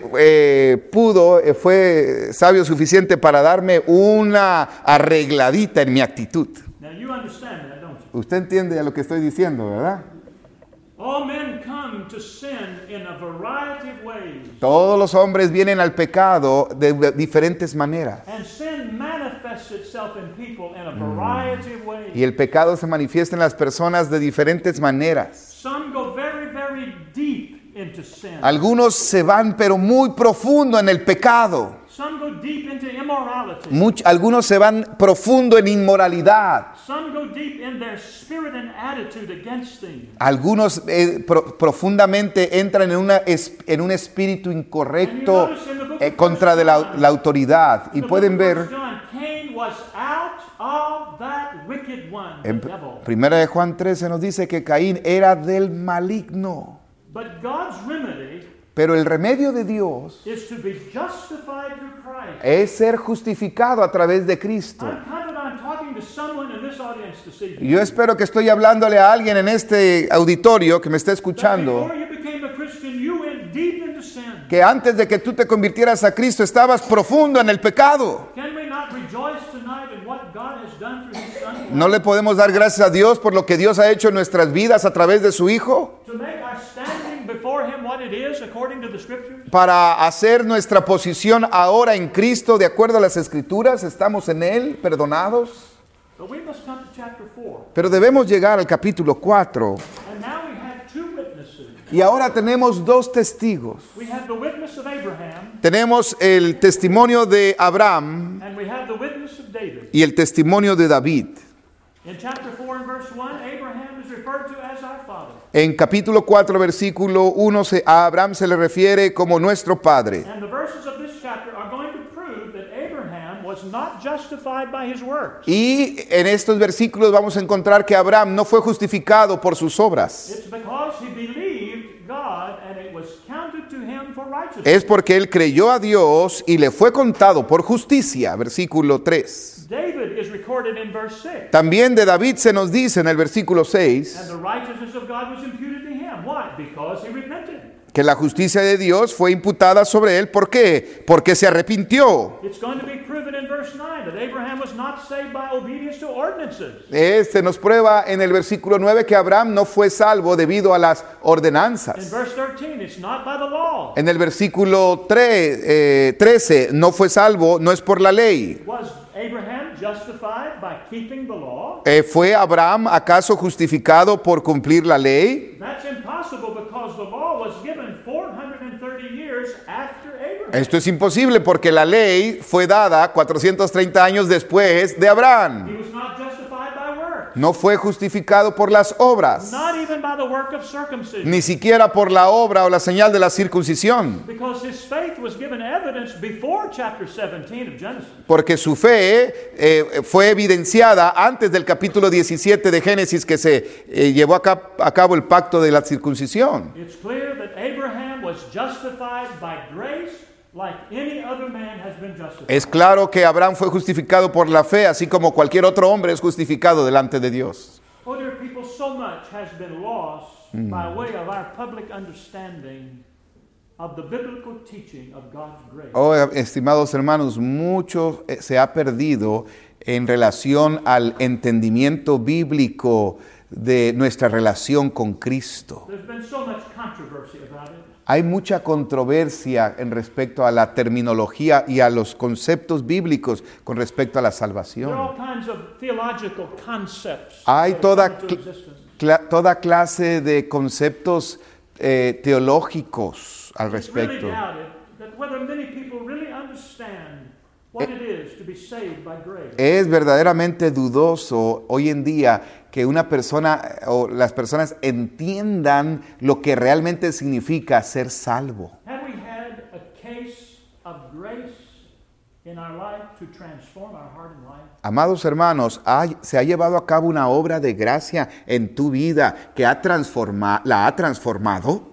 fue sabio suficiente para darme una arregladita en mi actitud. Now, you understand that, don't you? Usted entiende a lo que estoy diciendo, ¿verdad? All men come to sin in a variety of ways. Todos los hombres vienen al pecado de diferentes maneras. And sin manifests itself in people in a variety of ways. Y el pecado se manifiesta en las personas de diferentes maneras. Some go very, very deep into sin. Algunos se van pero muy profundo en el pecado. Some go deep into immorality. Algunos se van profundo en inmoralidad. Some go deep in their spirit and attitude against things. Algunos profundamente entran en un espíritu incorrecto contra de la autoridad. Y pueden ver Cain was out of that wicked one, the en devil. 1 de Juan 13 nos dice que Caín era del maligno. But God's remedy Pero el remedio de Dios is to be justified through Christ. es ser justificado a través de Cristo. I'm confident I'm talking to someone in this audience this evening. Yo espero que estoy hablándole a alguien en este auditorio que me está That escuchando, before you became a Christian, you went deep into sin. que antes de que tú te convirtieras a Cristo estabas profundo en el pecado. Can we not rejoice tonight in what God has done through His Son? ¿No le podemos dar gracias a Dios por lo que Dios ha hecho en nuestras vidas a través de su Hijo? To make our standing before Him what it is according to the Scriptures? Para hacer nuestra posición ahora en Cristo de acuerdo a las Escrituras, estamos en Él, perdonados. But we must come to chapter 4. Pero debemos llegar al capítulo 4. And now we have 2 witnesses. Y ahora tenemos 2 testigos. We have the witness of Abraham Tenemos el testimonio de Abraham and we have the witness of David. y el testimonio de David. In chapter 4 and verse 1, Abraham is referred to as our father. En capítulo 4, versículo 1, a Abraham se le refiere como nuestro padre. And the verses of this chapter are going to was not justified by his works. Y en estos versículos vamos a encontrar que Abraham no fue justificado por sus obras. It's because he believed God and it was counted to him for righteousness. Es porque él creyó a Dios y le fue contado por justicia. Versículo 3. David is recorded in verse 6. También de David se nos dice en el versículo 6 And the righteousness of God was imputed to him. Why? Because he repented. que la justicia de Dios fue imputada sobre él. ¿Por qué? Porque se arrepintió. It's going to be proven in verse 9 that Abraham was not saved by obedience to ordinances. Este nos prueba en el versículo 9 que Abraham no fue salvo debido a las In ordenanzas. verse 13, it's not by the law. En el versículo 13, no fue salvo, no es por la ley. Was Abraham justified by keeping the law? ¿Fue Abraham acaso justificado por cumplir la ley? That's impossible because the law was given 430 years after Abraham. Esto es imposible porque la ley fue dada 430 años después de Abraham. He was not justified by works, No fue justificado por las obras, not even by the work of circumcision, ni siquiera por la obra o la señal de la circuncisión, because his faith was given evidence before chapter 17 of Genesis. porque su fe fue evidenciada antes del capítulo 17 de Génesis, que se llevó a cabo el pacto de la circuncisión. It's clear that Abraham was justified by grace like any other man has been justified. Es claro que Abraham fue justificado por la fe, así como cualquier otro hombre es justificado delante de Dios. Oh, dear people, so much has been lost by way of our public understanding of the biblical teaching of God's grace. Oh, estimados hermanos, mucho se ha perdido en relación al entendimiento bíblico de nuestra relación con Cristo. There's been so much controversy about it. Hay mucha controversia en respecto a la terminología y a los conceptos bíblicos con respecto a la There are salvación. all kinds of theological concepts Hay that have come into existence. toda clase de conceptos teológicos al It's really respecto. doubted that whether many people really understand what it is to be saved by grace. Es verdaderamente dudoso hoy en día que una persona o las personas entiendan lo que realmente significa ser salvo. Have we had a case of grace in our life to transform our heart and life? Amados hermanos, se ha llevado a cabo una obra de gracia en tu vida que la ha transformado.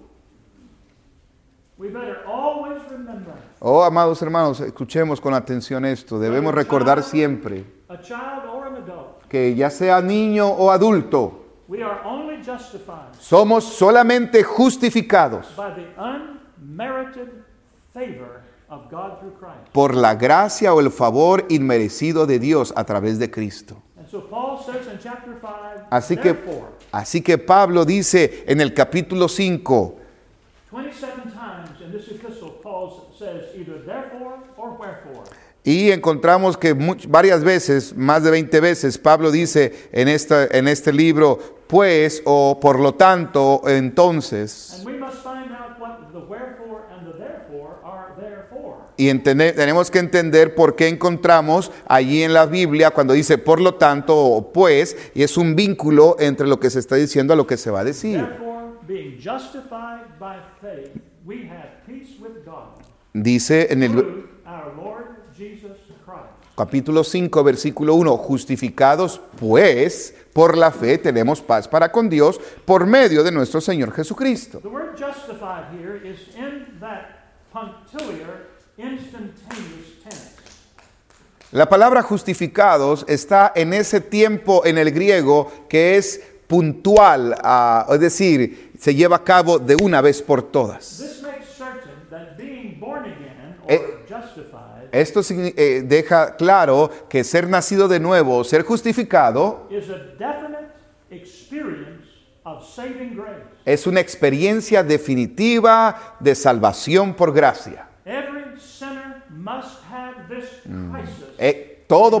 We better always remember, Oh, amados hermanos, escuchemos con atención esto. Debemos recordar siempre a child or an adult, que ya sea niño o adulto, we are only justified somos solamente justificados by the unmerited favor of God through Christ. por la gracia o el favor inmerecido de Dios a través de Cristo. And so Paul says in chapter 5, Así therefore, que Pablo dice en el capítulo 5, 27 times in this epistle, Paul says either therefore or wherefore. y encontramos que varias veces, más de 20 veces, Pablo dice en este libro, pues, o por lo tanto, entonces. And we must find out what the wherefore and the therefore are there for. Y tenemos que entender por qué encontramos allí en la Biblia cuando dice por lo tanto o pues, y es un vínculo entre lo que se está diciendo a lo que se va a decir. Therefore, being justified by faith, we have peace with God Dice en el through our Lord Jesus Christ. capítulo 5, versículo 1, justificados pues por la fe tenemos paz para con Dios por medio de nuestro Señor Jesucristo. The word justified here is in that punctiliar, instantaneous tense. La palabra justificados está en ese tiempo en el griego que es puntual, es decir, se lleva a cabo de una vez por todas. This makes certain that being born again or justified Esto deja claro que ser nacido de nuevo, ser justificado, is a definite experience of saving grace. es una experiencia definitiva de salvación por gracia. Every sinner must have this crisis.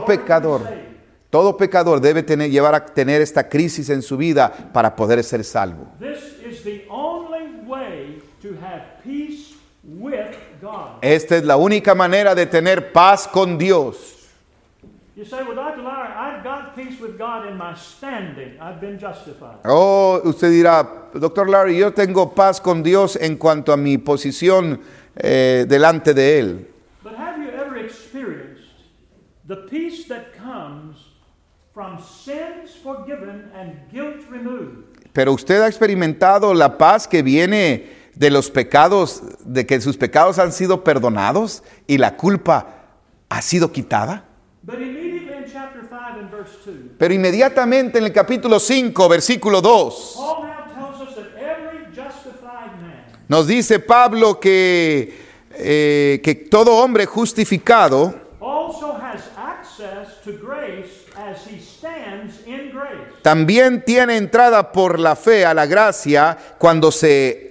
Todo pecador debe llevar a tener esta crisis en su vida para poder ser salvo. This is the only way to have peace with God. Esta es la única manera de tener paz con Dios. You say, well, Dr. Lowry, I've got peace with God in my standing. I've been justified. Oh, usted dirá, Dr. Larry, yo tengo paz con Dios en cuanto a mi posición delante de Él. But have you ever experienced the peace that comes from sins forgiven and guilt removed. Pero usted ha experimentado la paz que viene de los pecados, de que sus pecados han sido perdonados y la culpa ha sido quitada. But immediately in chapter 5 and verse 2, Pero inmediatamente en el capítulo 5, versículo 2, Paul now tells us that every justified man nos dice Pablo que todo hombre justificado also has access to grace as he stands in grace. también tiene entrada por la fe a la gracia cuando se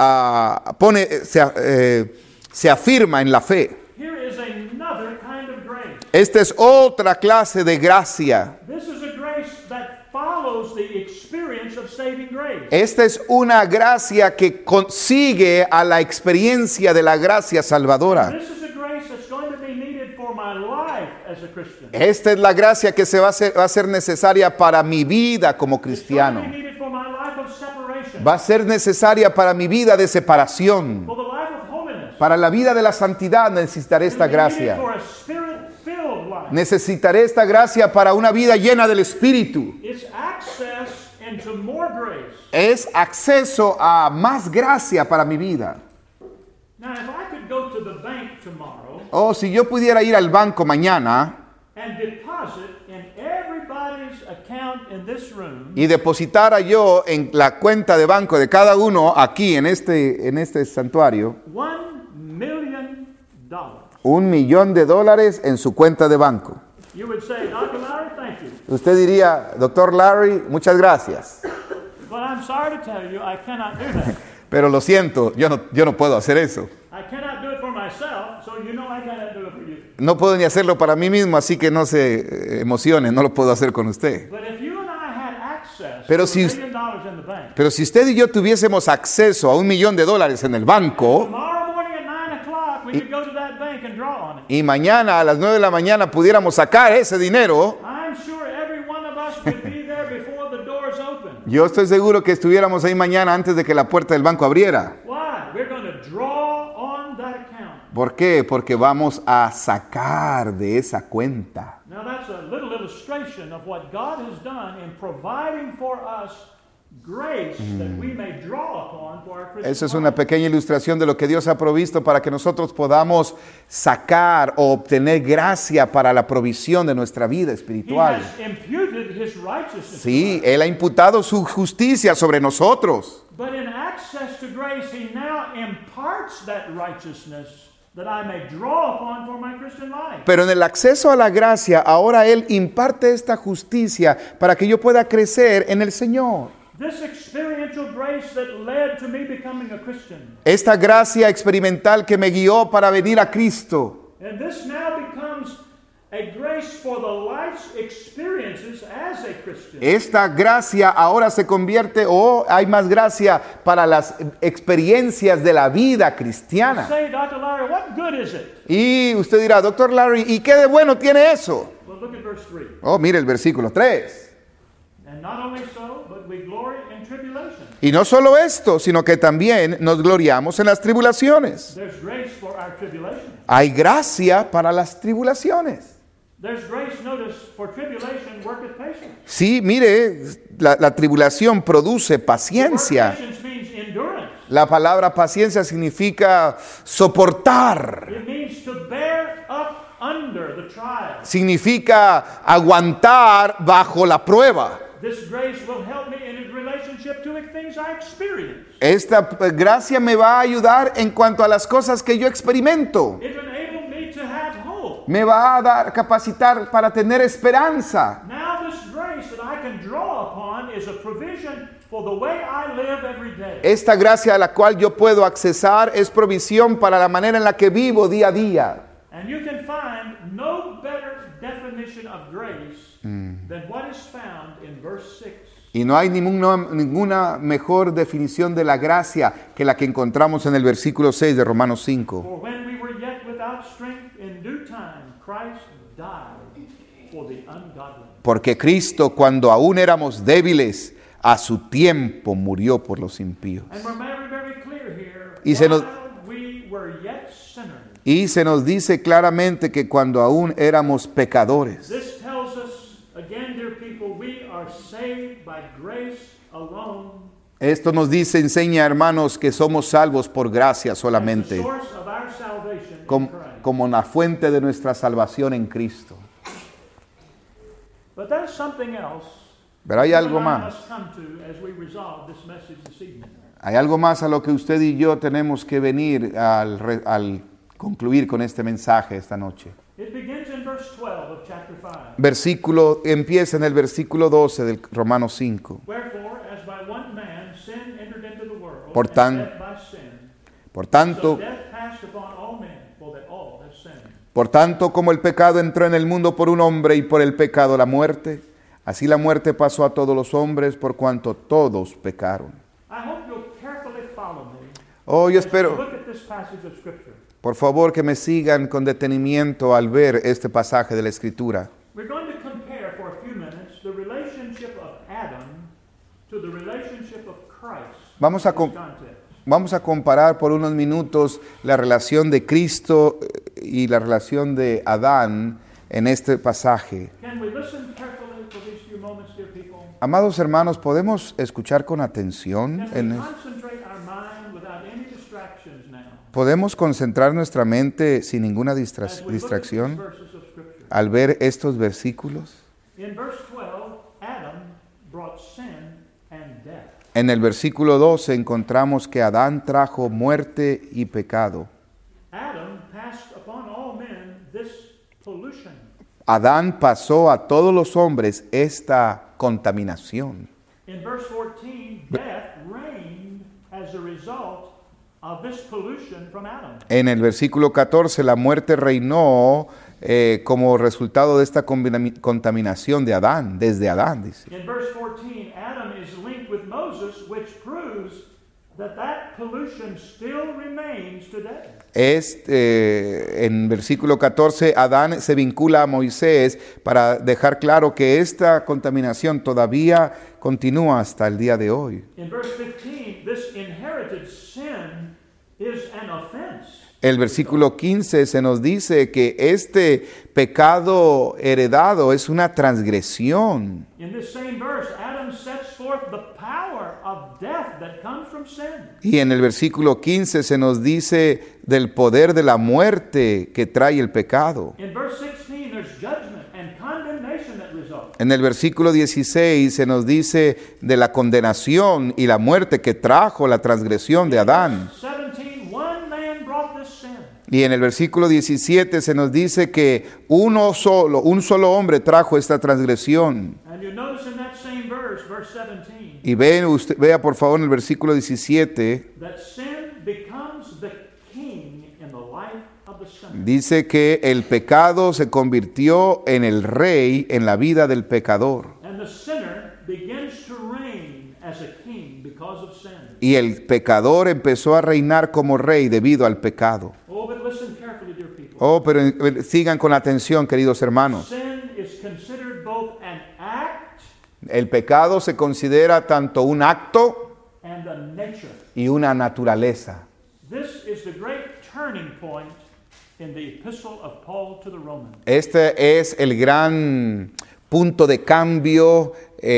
afirma en la fe. Here is another kind of grace. Esta es otra clase de gracia. This is a grace that follows the experience of saving grace. Esta es una gracia que consigue a la experiencia de la gracia salvadora. This is a grace that's going to be needed for my life as a Christian. Esta es la gracia que va a ser necesaria para mi vida como It's going to cristiano. be needed for my life of separation, Va a ser necesaria para mi vida de separación. for the life of holiness. Para la vida de la santidad necesitaré esta It's going to be gracia. needed for a spirit-filled life. Necesitaré esta gracia para una vida llena del Espíritu. It's access into more grace. Es acceso a más gracia para mi vida. Now, if I could go to the bank tomorrow Oh, si yo pudiera ir al banco mañana and deposit in everybody's account in this room y depositara yo en la cuenta de banco de cada uno aquí en este santuario $1 million, $1,000,000 en su cuenta de banco. you would say, Dr. Larry, thank you. Usted diría, Dr. Larry, muchas gracias. But I'm sorry to tell you, I cannot do that. Pero lo siento, yo no puedo hacer eso. I cannot do it for myself, so you know I cannot do it for you. No puedo ni hacerlo para mí mismo, así que no se emocione, no lo puedo hacer con usted. But if you and I had access Pero to si- $1 million in the bank, Pero si usted y yo tuviésemos acceso a $1,000,000 en el banco tomorrow morning at 9 o'clock, we could go to that bank and draw on it. y mañana a las 9 de la mañana pudiéramos sacar ese dinero, I'm sure every one of us would be there before the doors open. yo estoy seguro que estuviéramos ahí mañana antes de que la puerta del banco abriera. Why? We're going to draw on that account. ¿Por qué? Porque vamos a sacar de esa cuenta. Now that's a little illustration of what God has done in providing for us grace that we may draw upon for our Christian Esa es life. una pequeña ilustración de lo que Dios ha provisto para que nosotros podamos sacar o obtener gracia para la provisión de nuestra vida He espiritual. has imputed his righteousness. Sí, Él ha imputado su justicia sobre nosotros. But in access to grace, he now imparts that righteousness that I may draw upon for my Christian life. Pero en el acceso a la gracia, ahora Él imparte esta justicia para que yo pueda crecer en el Señor. This experiential grace that led to me becoming a Christian. Esta gracia experimental que me guió para venir a Cristo. And this now becomes a grace for the life's experiences as a Christian. Esta gracia ahora se convierte, hay más gracia para las experiencias de la vida cristiana. Say, Dr. Larry, what good is it? Y usted dirá, Dr. Larry, ¿y qué de bueno tiene eso? Well, look at verse 3. Oh, mire el versículo 3. And not only so, but we glory in tribulation. Y no solo esto, sino que también nos gloriamos en las tribulaciones. There's grace for our tribulation. Hay gracia para las tribulaciones. There's grace, notice, for tribulation worketh patience. Sí, mire, la tribulación produce paciencia. Patience means endurance. La palabra paciencia significa soportar. It means to bear up under the trial. Significa aguantar bajo la prueba. This grace will help me in relationship to the things I experience. Esta gracia me va a ayudar en cuanto a las cosas que yo experimento. It enabled me to have hope. Me va a capacitar para tener esperanza. Now this grace that I can draw upon is a provision for the way I live every day. Esta gracia a la cual yo puedo accesar es provisión para la manera en la que vivo día a día. And you can find no better definition of grace than what is found in verse 6. Y no hay ninguna mejor definición de la gracia que la que encontramos en el versículo 6 de Romanos 5. For when we were yet without strength, in due time Christ died for the ungodly. Porque Cristo, cuando aún éramos débiles, a su tiempo murió por los impíos. And we're very, very clear here. Y se nos- While we were yet sinners, Y se nos dice claramente que cuando aún éramos pecadores. This tells us, again, dear people, we are saved by grace alone. Esto nos dice, enseña, hermanos, que somos salvos por gracia As the solamente, source of our salvation in como Christ. la fuente de nuestra salvación en Cristo. But there's something else Pero hay that algo I más. must come to as we resolve this message this evening. Hay algo más a lo que usted y yo tenemos que venir al concluir con este mensaje esta noche. It begins in verse 12 of chapter 5. Empieza en el versículo 12 del Romanos 5. Wherefore, as by one man sin entered into the world, Por and tan- death by sin, Por so tanto, death passed upon all men, for that all have sinned. como el pecado entró en el mundo por un hombre y por el pecado la muerte, así la muerte pasó a todos los hombres por cuanto todos pecaron. I hope you'll carefully follow me Oh, yo as we espero, look at this passage of Scripture. por favor, que me sigan con detenimiento al ver este pasaje de la Escritura. We're going to compare for a few minutes the relationship of Adam to the relationship of Christ Vamos a in com- this context. Vamos a comparar por unos minutos la relación de Cristo y la relación de Adán en este pasaje. Can we listen carefully for these few moments, dear people? Amados hermanos, ¿podemos escuchar con atención? Can we concentrate our mind without any distractions now ¿Podemos concentrar nuestra mente sin ninguna as we look at these distracción verses of Scripture? al ver estos versículos? In verse 12, Adam brought sin and death. En el versículo 12 encontramos que Adán trajo muerte y pecado. Adam passed upon all men this pollution. Adán pasó a todos los hombres esta contaminación. In verse 14, death reigned as a result of this pollution from Adam. En el versículo 14, la muerte reinó como resultado de esta contaminación de Adán, desde Adán, dice. In verse 14, Adam is linked with Moses, which proves that pollution still remains today. En versículo 14, Adán se vincula a Moisés para dejar claro que esta contaminación todavía continúa hasta el día de hoy. In verse 15, this inherited sin is an offense. El versículo 15 se nos dice que este pecado heredado es una transgresión. In this same verse, Adam sets forth the power of death that comes from sin. Y en el versículo 15 se nos dice del poder de la muerte que trae el pecado. In verse 16, there's judgment and condemnation that result. En el versículo 16 se nos dice de la condenación y la muerte que trajo la transgresión de Adán. 17, one man brought this sin. Y en el versículo 17 se nos dice que un solo hombre trajo esta transgresión. And you notice in that same verse, verse 17, Y vea por favor en el versículo 17, that sin becomes the king in the life of the sinner. dice que el pecado se convirtió en el rey en la vida del pecador. And the sinner begins to reign as a king because of sin. Y el pecador empezó a reinar como rey debido al pecado. Oh, but listen carefully, dear people. Oh, pero sigan con atención, queridos hermanos. Sin is considered both an act El pecado se considera tanto un acto and a nature. y una naturaleza. This is the great turning point in the epistle of Paul to the Romans. Este es el gran punto de cambio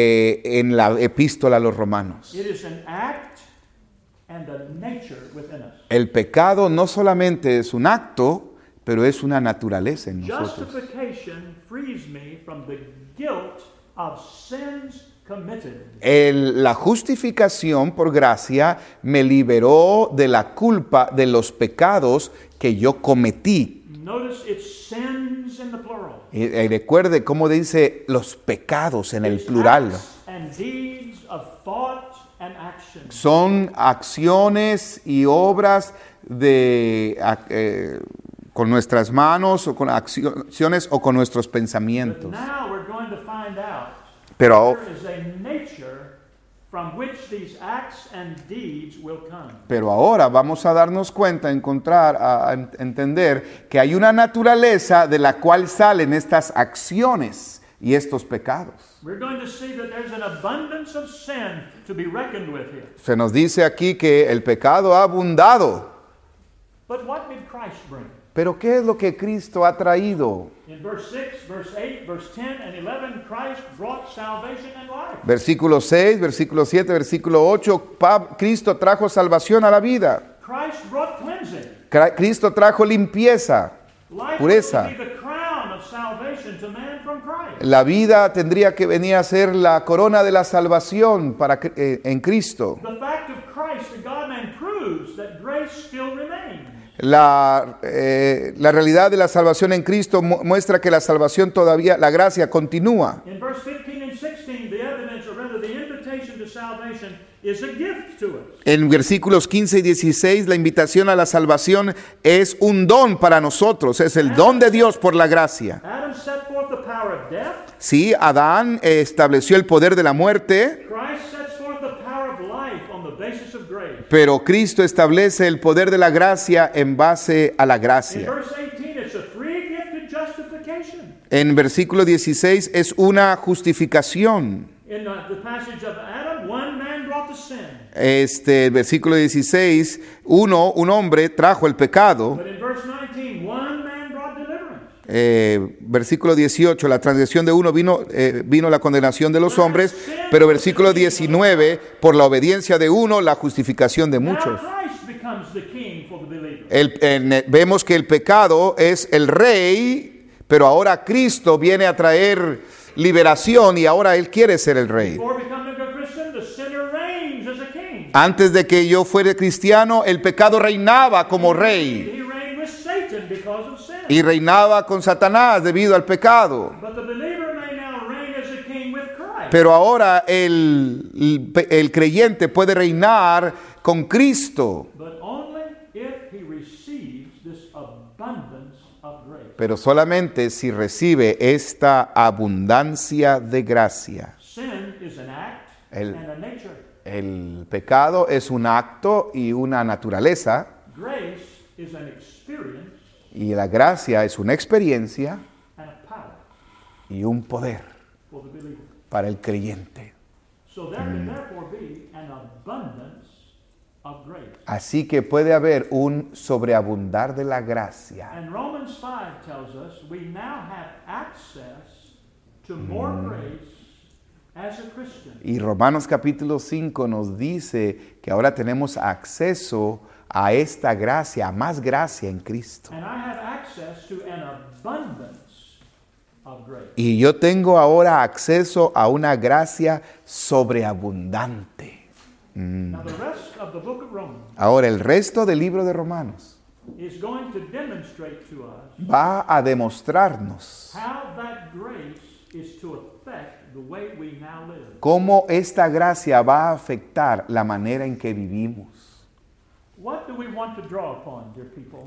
en la epístola a los romanos. It is an act and a nature within us. El pecado no solamente es un acto, pero es una naturaleza en nosotros. Justification frees me from the guilt of sins committed. La justificación por gracia me liberó de la culpa de los pecados que yo cometí. Notice it's sins in the plural. Y recuerde cómo dice los pecados en el It's plural. acts and deeds of thought and action. Son acciones y obras con nuestras manos o con acciones o con nuestros But pensamientos. now we're going to find out Pero, there is a nature from which these acts and deeds will come. pero ahora vamos a darnos cuenta, a entender que hay una naturaleza de la cual salen estas acciones y estos pecados. We're going to see that there's an abundance of sin to be reckoned with here. Se nos dice aquí que el pecado ha abundado. But what did Christ bring? Pero ¿qué es lo que Cristo ha traído? In verse 6, verse 8, verse 10, and 11, Christ brought salvation and life. Versículo 6, versículo 7, versículo 8, Cristo trajo salvación a la vida. Christ brought cleansing. Cristo trajo limpieza, Life pureza. will be the crown of salvation to man from Christ. La vida tendría que venir a ser la corona de la salvación en Cristo. The fact of Christ, the God-man, proves that grace still remains. La realidad de la salvación en Cristo muestra que la salvación todavía, la gracia continúa. In verse 15 and 16, the evidence, or rather the invitation to salvation, is a gift to us. En versículos 15 y 16, la invitación a la salvación es un don para nosotros, es el don de Dios por la gracia. Adam set forth the power of death. Sí, Adán estableció el poder de la muerte, Christ sets forth the power of life on the basis of grace. pero Cristo establece el poder de la gracia en base a la In gracia. verse 18, it's a free gift of justification. En versículo 16 es una justificación. In the passage of Adam, one man brought the sin. Versículo 16, un hombre trajo el pecado. But in verse 19, one man brought deliverance. Versículo 18, la transgresión de uno vino la condenación de los hombres, pero versículo 19, por la obediencia de uno, la justificación de muchos. Now Christ becomes the king for the believer. Vemos que el pecado es el rey, pero ahora Cristo viene a traer liberación y ahora Él quiere ser el rey. Before becoming a Christian, the sinner reigns as a king. Antes de que yo fuera cristiano, el pecado reinaba como rey He reigned with Satan because of sin. y reinaba con Satanás debido al pecado. But the believer may now reign as a king with Christ. Pero ahora el creyente puede reinar con Cristo, But only if he receives this abundance of grace. pero solamente si recibe esta abundancia de gracia. Sin is an act El- and a nature. El pecado es un acto y una naturaleza, Grace is an experience y la gracia es una experiencia and a power y un poder for the believer. para el creyente. So there can therefore be an abundance of grace. Así que puede haber un sobreabundar de la gracia. And Romans 5 tells us we now have access to more grace as a Christian. Y Romanos capítulo 5 nos dice que ahora tenemos acceso a esta gracia, a más gracia en Cristo. And I have access to an abundance of grace. Y yo tengo ahora acceso a una gracia sobreabundante. Now the rest of the book of Romans Ahora el resto del libro de Romanos is going to demonstrate to us va a demostrarnos how that grace is to affect the way we now live. cómo esta gracia va a afectar la manera en que vivimos. What do we want to draw upon, dear people?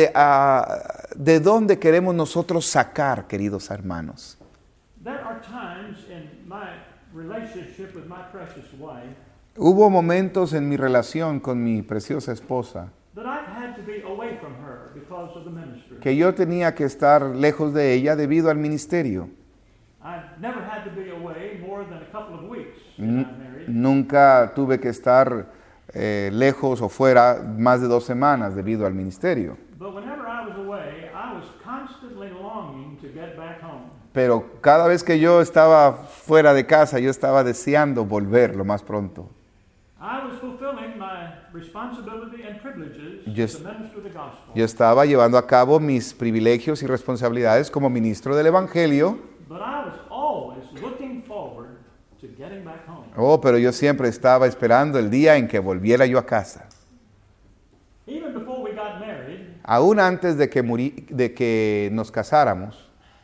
¿De dónde queremos nosotros sacar, queridos hermanos? There are times in my relationship with my precious wife Hubo momentos en mi relación con mi preciosa esposa that I've had to be away from her because of the ministry. que yo tenía que estar lejos de ella debido al ministerio. I've never had to be away more than a couple of weeks since I'm married. Nunca tuve que estar lejos o fuera más de 2 semanas debido al ministerio. But whenever I was away, I was constantly longing to get back home. Pero cada vez que yo estaba fuera de casa, yo estaba deseando volver lo más pronto. I was fulfilling my responsibility and privileges Yes. to minister the gospel. Yo estaba llevando a cabo mis privilegios y responsabilidades como ministro del Evangelio. But I was always looking forward to getting back home. Oh, pero yo siempre estaba esperando el día en que volviera yo a casa. Even before we got married, Aún antes de que nos casáramos,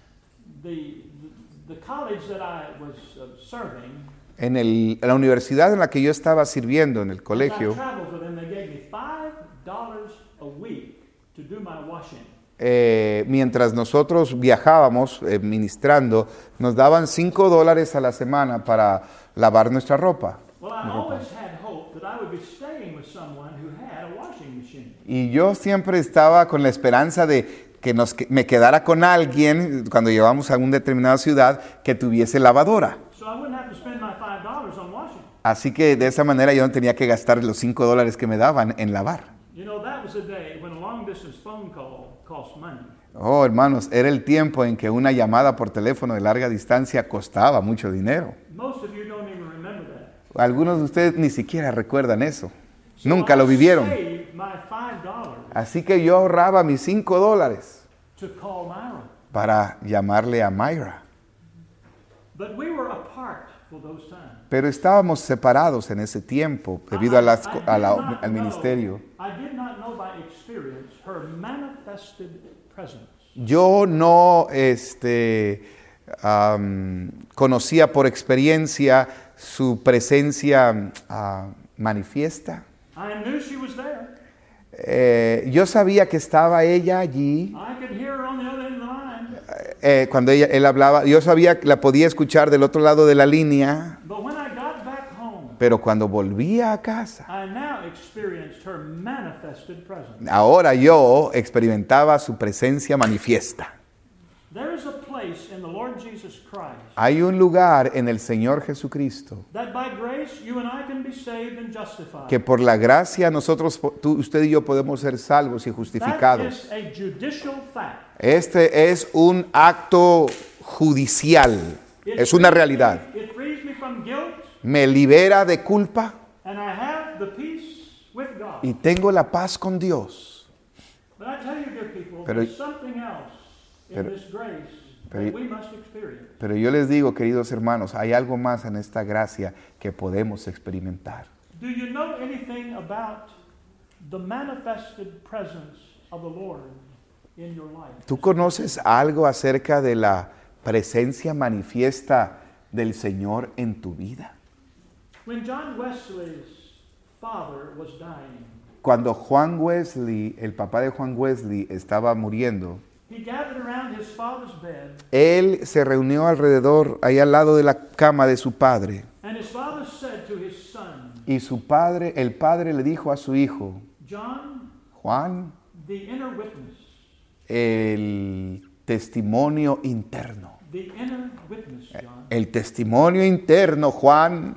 the college that I was serving, en la universidad en la que yo estaba sirviendo, en el as I colegio, traveled with them, they gave me $5 a week to do my washing. mientras nosotros viajábamos ministrando, nos daban $5 a la semana para lavar nuestra ropa. Well, I always had hope that I would be staying with someone who had a washing machine. Y yo siempre estaba con la esperanza de que me quedara con alguien cuando llevamos a una determinada ciudad que tuviese lavadora. So I wouldn't have to spend my $5 on washing. Así que de esa manera yo no tenía que gastar los $5 que me daban en lavar. You know, that was a day when a long-distance phone call cost money. Oh, hermanos, era el tiempo en que una llamada por teléfono de larga distancia costaba mucho dinero. Most of you don't even remember that. Algunos de ustedes ni siquiera recuerdan eso. So Nunca lo vivieron. I saved my $5 Así que yo ahorraba mis $5 to call Myra. para llamarle a Myra. But we were apart for those times. Pero estábamos separados en ese tiempo debido al ministerio. I did not know by experience her manifested presence. Yo no conocía por experiencia su presencia manifiesta. I knew she was there. Yo sabía que estaba ella allí. I could hear her on the other end of the line. Cuando él hablaba, yo sabía que la podía escuchar del otro lado de la línea. But when I got back home, Pero cuando volvía a casa, I now experienced her manifested presence. ahora yo experimentaba su presencia manifiesta. There is a place in the Lord Jesus Christ Hay un lugar en el Señor Jesucristo that by grace you and I can be saved and justified. que por la gracia nosotros, usted y yo podemos ser salvos y That justificados. is a judicial fact. Este es un acto judicial, es una realidad. It frees me from guilt, Me libera de culpa and I have the peace with God. y tengo la paz con Dios. But I tell you, dear people, Pero- there's something else in pero- this grace pero- that we must experience. Pero yo les digo, queridos hermanos, hay algo más en esta gracia que podemos experimentar. Do you know anything about the manifested presence of the Lord in your life? ¿Tú conoces algo acerca de la presencia manifiesta del Señor en tu vida? When John Wesley's father was dying, Cuando Juan Wesley, el papá de Juan Wesley, estaba muriendo, he gathered around his father's bed, él se reunió alrededor, ahí al lado de la cama de su padre. and his father said to his son, Y su padre, el padre le dijo a su hijo, John, Juan, the inner witness, el testimonio interno. the inner witness, John. El testimonio interno, Juan.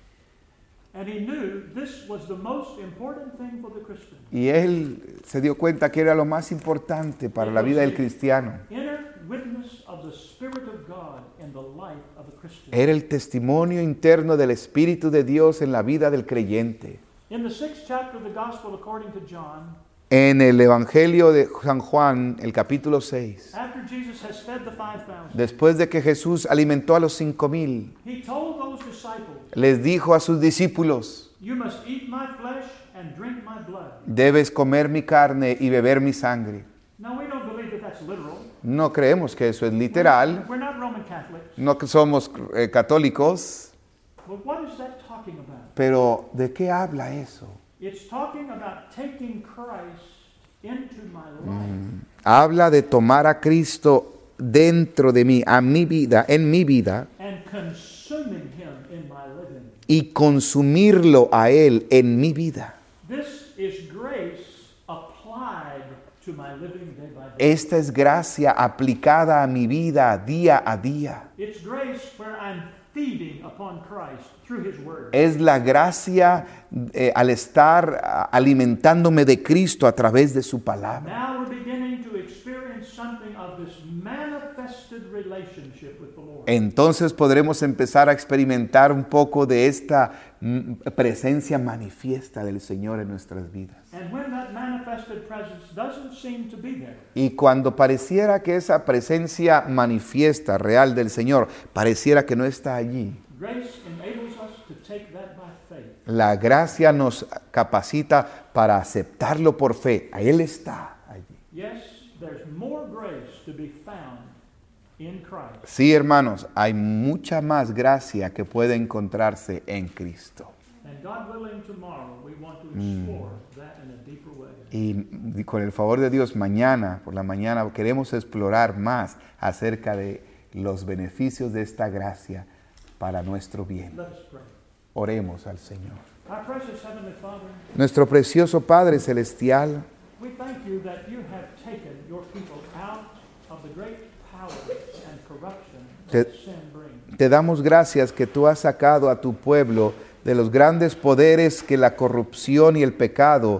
And he knew this was the most important thing for the Christian. Y él se dio cuenta que era lo más importante para la vida del cristiano. Inner witness of the Spirit of God in the life of a Christian. Era el testimonio interno del Espíritu de Dios en la vida del creyente. In the 6th chapter of the Gospel according to John, En el Evangelio de San Juan, el capítulo 6, after Jesus has fed the 5,000, después de que Jesús alimentó a los 5,000, he told those disciples, les dijo a sus discípulos, you must eat my flesh and drink my blood. debes comer mi carne y beber mi sangre. Now we don't believe that that's literal. No creemos que eso es literal, We're not Roman Catholics. no que somos católicos, But what is that talking about? pero ¿de qué habla eso? It's talking about taking Christ into my life. Habla de tomar a Cristo dentro de mí, a mi vida, en mi vida, And consuming him in my living. y consumirlo a Él en mi vida. This is grace applied to my living day by day. Esta es gracia aplicada a mi vida día a día. It's grace where I'm feeding upon Christ through his word. Es la gracia al estar alimentándome de Cristo a través de su palabra. Now we're beginning to experience something of this manifested relationship with the Lord. Entonces podremos empezar a experimentar un poco de esta presencia manifiesta del Señor en nuestras vidas. And when that manifested presence doesn't seem to be there, Y cuando pareciera que esa presencia manifiesta, real del Señor, pareciera que no está allí, grace enables us to take that by faith. la gracia nos capacita para aceptarlo por fe. A Él está allí. Yes, there's more grace to be found in Christ. Sí, hermanos, hay mucha más gracia que puede encontrarse en Cristo. And God willing, tomorrow we want to explore that in a deeper way. Y con el favor de Dios, mañana, por la mañana, queremos explorar más acerca de los beneficios de esta gracia para nuestro bien. Let us pray. Oremos al Señor. Our precious Heavenly Father, Nuestro precioso Padre Celestial, we thank you that you have taken your people out of the great power and corruption that sin brings. te damos gracias que tú has sacado a tu pueblo de los grandes poderes que la corrupción y el pecado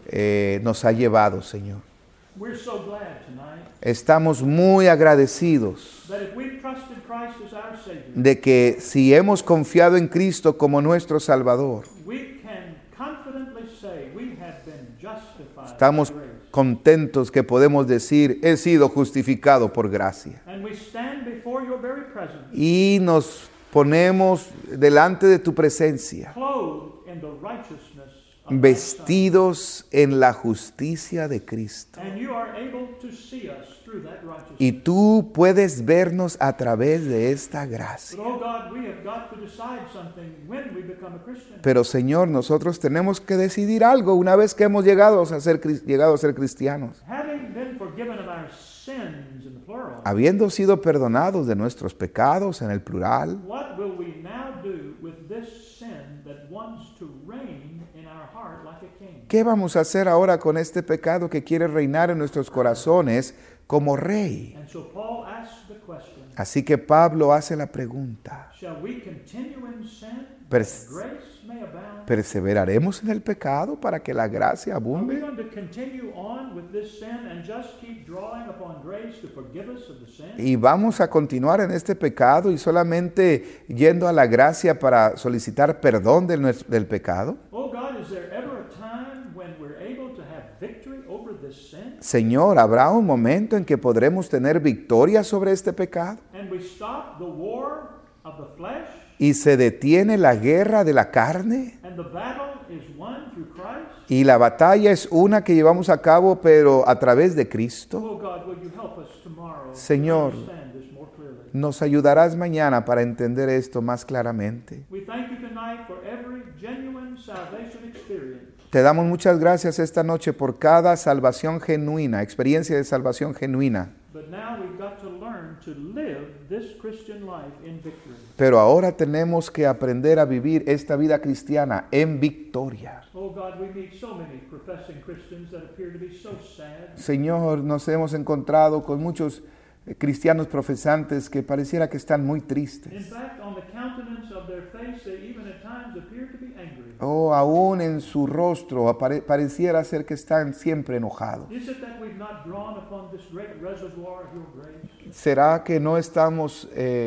nos ha llevado, Señor. We're so glad tonight Estamos muy agradecidos that if we've trusted Christ as our Savior, de que si hemos confiado en Cristo como nuestro Salvador, we can confidently say we have been justified estamos by grace. contentos que podemos decir, he sido justificado por gracia. And we stand before your very presence, Y nos ponemos delante de tu presencia, clothed in the righteousness of thy Son. vestidos en la justicia de Cristo. And you are able to see us through that righteousness. Y tú puedes vernos a través de esta gracia. But oh God, we have got to decide something when we become a Christian. Pero Señor, nosotros tenemos que decidir algo una vez que hemos llegado a ser cristianos. Having been forgiven of our sins in the plural, Habiendo sido perdonados de nuestros pecados en el plural, what will we now do with this sin that wants to reign in our heart like a king? ¿qué vamos a hacer ahora con este pecado que quiere reinar en nuestros corazones como rey? And so Paul asks the question, Así que Pablo hace la pregunta, shall we continue in sin that Pers- grace may abound? ¿perseveraremos en el pecado para que la gracia Are we abunde? going to continue on with this sin and just keep drawing upon grace to forgive us of the sin? ¿Y vamos a continuar en este pecado y solamente yendo a la gracia para solicitar perdón del pecado? Oh God, is there ever a time when we're able to have victory over this sin? Señor, ¿habrá un momento en que podremos tener victoria sobre este pecado? And we stop the war of the flesh, ¿Y se detiene la guerra de la carne? and the battle is won through Christ? Y la batalla es una que llevamos a cabo, pero a través de Cristo. Oh God, will you help us tomorrow Señor, to understand this more clearly? Nos ayudarás mañana para entender esto más claramente. We thank you tonight for every genuine salvation experience. Te damos muchas gracias esta noche por cada salvación genuina, experiencia de salvación genuina. But now we've got to learn to live this Christian life in victory. Pero ahora tenemos que aprender a vivir esta vida cristiana en victoria. Oh God, we meet so many professing Christians that appear to be so sad. Señor, nos hemos encontrado con muchos cristianos profesantes que pareciera que están muy In tristes. fact, on the countenance of their face, they even at times appear to be angry. O aún en su rostro pareciera ser que están siempre enojados. Is it that we've not drawn upon this great reservoir of your grace? ¿Será que no estamos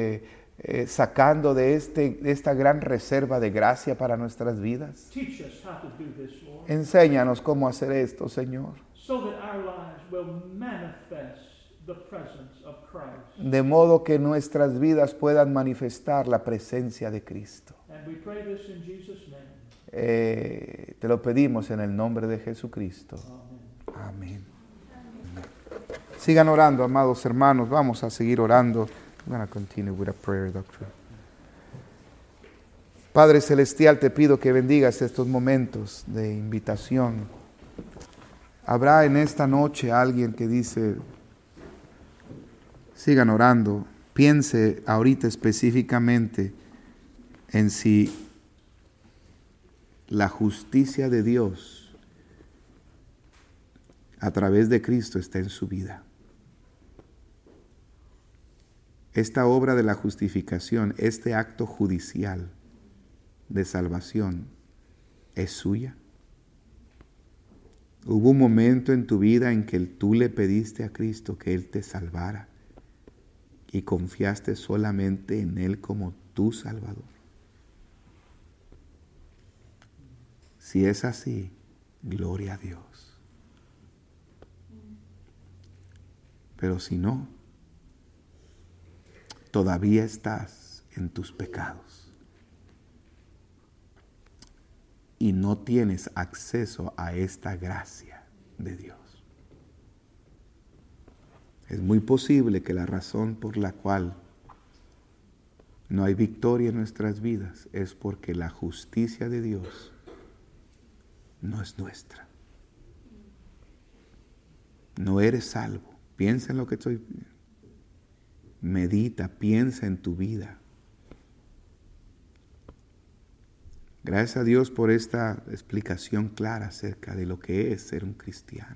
sacando de esta gran reserva de gracia para nuestras vidas? Teach us how to do this, Lord, Enséñanos cómo hacer esto, Señor. so that our lives will manifest the presence of Christ. De modo que nuestras vidas puedan manifestar la presencia de Cristo. And we pray this in Jesus' name. Te lo pedimos en el nombre de Jesucristo. Amen. Amén. Sigan orando, amados hermanos. Vamos a seguir orando. I'm going to continue with a prayer, doctor. Padre Celestial, te pido que bendigas estos momentos de invitación. Habrá en esta noche alguien que dice, sigan orando. Piense ahorita específicamente en si la justicia de Dios a través de Cristo está en su vida. Esta obra de la justificación, este acto judicial de salvación, ¿es suya? ¿Hubo un momento en tu vida en que tú le pediste a Cristo que Él te salvara y confiaste solamente en Él como tu Salvador? Si es así, gloria a Dios. Pero si no, todavía estás en tus pecados y no tienes acceso a esta gracia de Dios. Es muy posible que la razón por la cual no hay victoria en nuestras vidas es porque la justicia de Dios no es nuestra. No eres salvo. Piensa en lo que estoy. Medita, piensa en tu vida. Gracias a Dios por esta explicación clara acerca de lo que es ser un cristiano.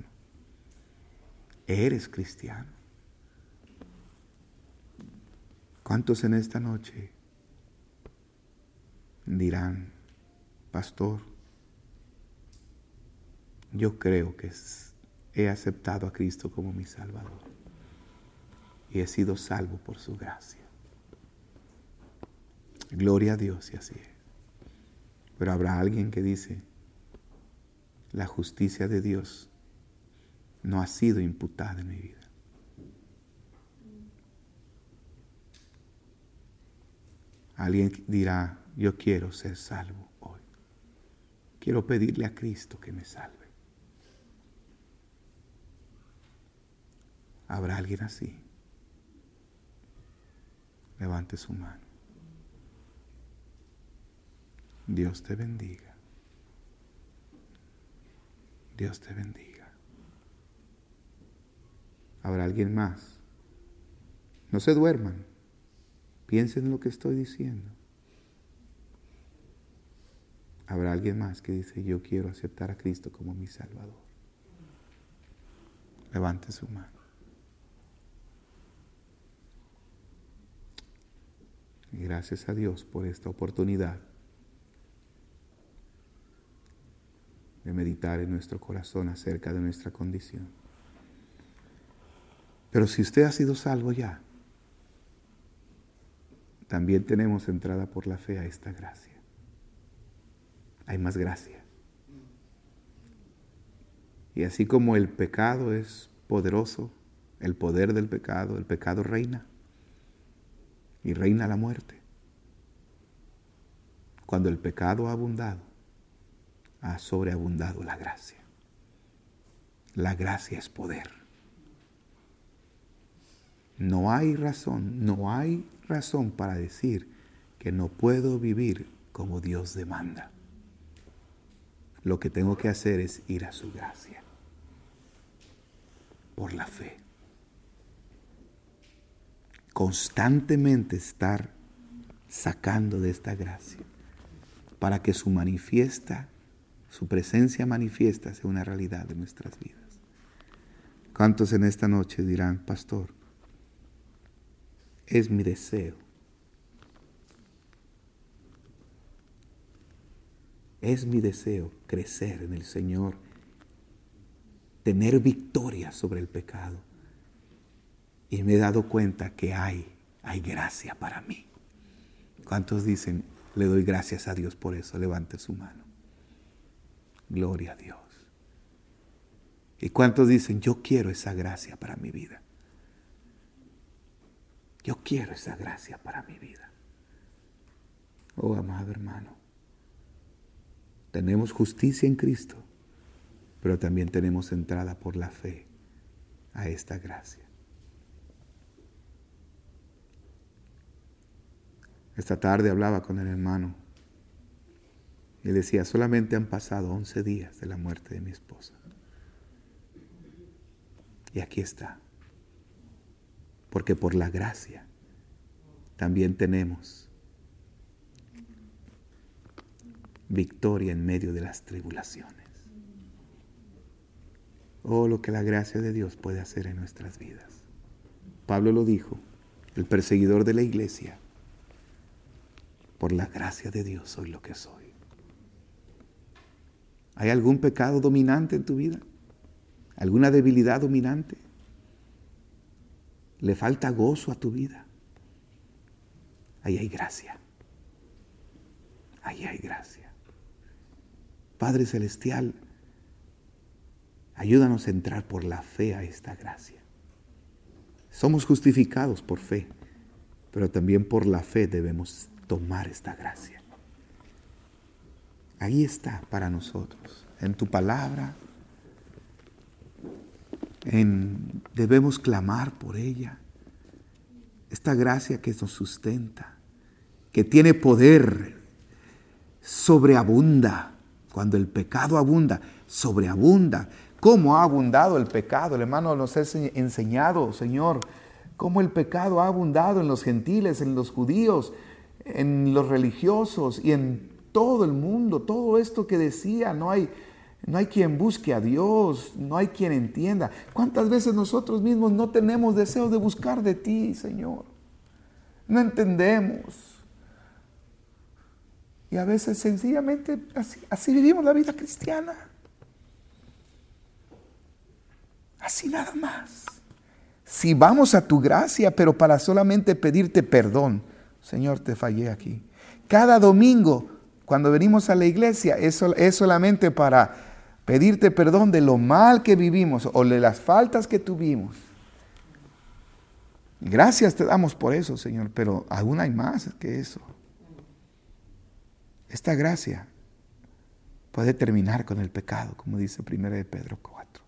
Eres cristiano. ¿Cuántos en esta noche dirán, pastor, yo creo que he aceptado a Cristo como mi Salvador y he sido salvo por su gracia. Gloria a Dios, y así es. Pero habrá alguien que dice, la justicia de Dios no ha sido imputada en mi vida. Alguien dirá, yo quiero ser salvo hoy. Quiero pedirle a Cristo que me salve. ¿Habrá alguien así? Levante su mano. Dios te bendiga. Dios te bendiga. ¿Habrá alguien más? No se duerman. Piensen en lo que estoy diciendo. ¿Habrá alguien más que dice, yo quiero aceptar a Cristo como mi Salvador? Levante su mano. Y gracias a Dios por esta oportunidad de meditar en nuestro corazón acerca de nuestra condición. Pero si usted ha sido salvo ya, también tenemos entrada por la fe a esta gracia. Hay más gracia. Y así como el pecado es poderoso, el poder del pecado, el pecado reina. Y reina la muerte. Cuando el pecado ha abundado, ha sobreabundado la gracia. La gracia es poder. No hay razón para decir que no puedo vivir como Dios demanda. Lo que tengo que hacer es ir a su gracia. Por la fe. Constantemente estar sacando de esta gracia para que su presencia manifiesta sea una realidad de nuestras vidas. ¿Cuántos en esta noche dirán, pastor, es mi deseo? Es mi deseo crecer en el Señor, tener victoria sobre el pecado. Y me he dado cuenta que hay gracia para mí. ¿Cuántos dicen, le doy gracias a Dios por eso? Levante su mano. Gloria a Dios. ¿Y cuántos dicen, yo quiero esa gracia para mi vida? Yo quiero esa gracia para mi vida. Oh, amado hermano, tenemos justicia en Cristo, pero también tenemos entrada por la fe a esta gracia. Esta tarde hablaba con el hermano y decía, solamente han pasado 11 días de la muerte de mi esposa. Y aquí está. Porque por la gracia también tenemos victoria en medio de las tribulaciones. Oh, lo que la gracia de Dios puede hacer en nuestras vidas. Pablo lo dijo, el perseguidor de la iglesia. Por la gracia de Dios soy lo que soy. ¿Hay algún pecado dominante en tu vida? ¿Alguna debilidad dominante? ¿Le falta gozo a tu vida? Ahí hay gracia. Ahí hay gracia. Padre Celestial, ayúdanos a entrar por la fe a esta gracia. Somos justificados por fe, pero también por la fe debemos tomar esta gracia. Ahí está para nosotros, en tu palabra. Debemos clamar por ella. Esta gracia que nos sustenta, que tiene poder, sobreabunda. Cuando el pecado abunda, sobreabunda. ¿Cómo ha abundado el pecado? El hermano nos ha enseñado, Señor, cómo el pecado ha abundado en los gentiles, en los judíos, en los religiosos y en todo el mundo. Todo esto que decía, no hay quien busque a Dios, no hay quien entienda. ¿Cuántas veces nosotros mismos no tenemos deseo de buscar de ti, Señor? No entendemos. Y a veces sencillamente así vivimos la vida cristiana. Así nada más. Si vamos a tu gracia, pero para solamente pedirte perdón. Señor, te fallé aquí. Cada domingo, cuando venimos a la iglesia, es solamente para pedirte perdón de lo mal que vivimos o de las faltas que tuvimos. Gracias te damos por eso, Señor, pero aún hay más que eso. Esta gracia puede terminar con el pecado, como dice 1 de Pedro 4.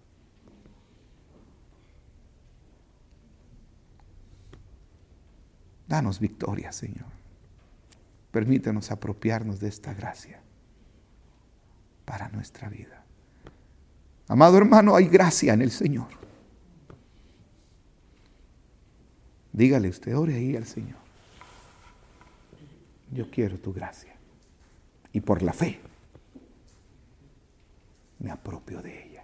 Danos victoria, Señor. Permítanos apropiarnos de esta gracia para nuestra vida. Amado hermano, hay gracia en el Señor. Dígale usted, ore ahí al Señor. Yo quiero tu gracia. Y por la fe me apropio de ella.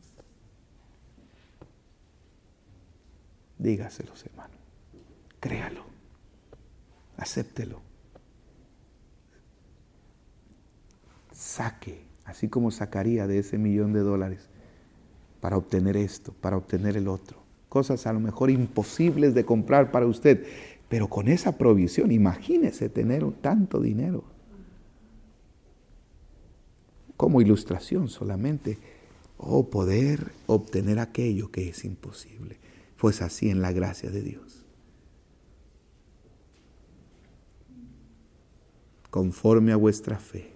Dígaselos, hermano. Créalo. Acéptelo. Saque, así como sacaría de ese $1,000,000 para obtener esto, para obtener el otro. Cosas a lo mejor imposibles de comprar para usted, pero con esa provisión, imagínese tener tanto dinero. Como ilustración solamente, poder obtener aquello que es imposible. Pues así en la gracia de Dios. Conforme a vuestra fe,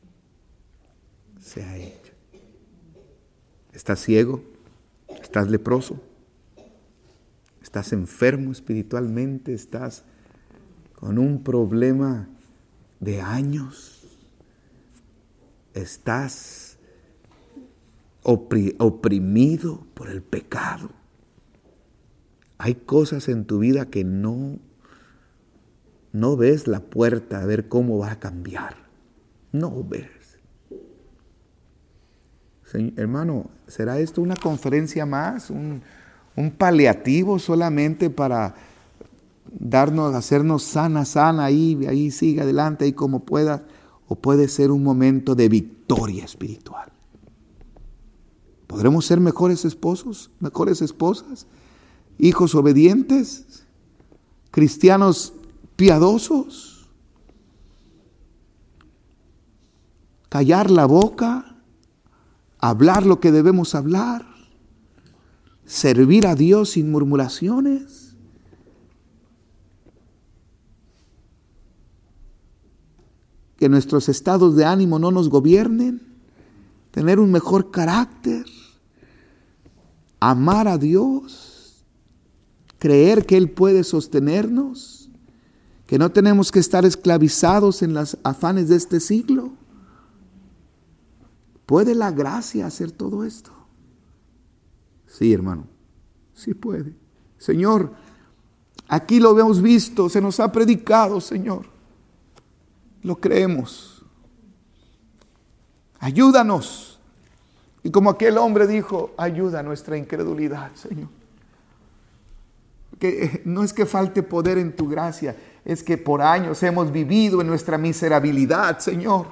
sea hecho. ¿Estás ciego? ¿Estás leproso? ¿Estás enfermo espiritualmente? ¿Estás con un problema de años? ¿Estás oprimido por el pecado? Hay cosas en tu vida que no ves la puerta a ver cómo va a cambiar. No ves. Señor, hermano, ¿será esto una conferencia más? ¿Un paliativo solamente para hacernos sana, ahí sigue adelante, ahí como pueda? ¿O puede ser un momento de victoria espiritual? ¿Podremos ser mejores esposos, mejores esposas, hijos obedientes, cristianos piadosos? Callar la boca, hablar lo que debemos hablar, servir a Dios sin murmuraciones. Que nuestros estados de ánimo no nos gobiernen, tener un mejor carácter, amar a Dios, creer que Él puede sostenernos, que no tenemos que estar esclavizados en los afanes de este siglo. ¿Puede la gracia hacer todo esto? Sí, hermano, sí puede. Señor, aquí lo hemos visto, se nos ha predicado, Señor. Lo creemos. Ayúdanos. Y como aquel hombre dijo, ayuda a nuestra incredulidad, Señor. Que no es que falte poder en tu gracia, es que por años hemos vivido en nuestra miserabilidad, Señor.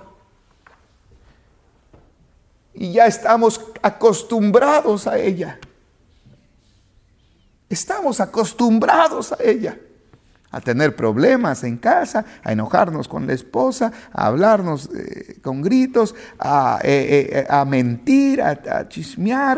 Y ya estamos acostumbrados a ella. Estamos acostumbrados a ella. A tener problemas en casa, a enojarnos con la esposa, a hablarnos con gritos, a mentir, a chismear,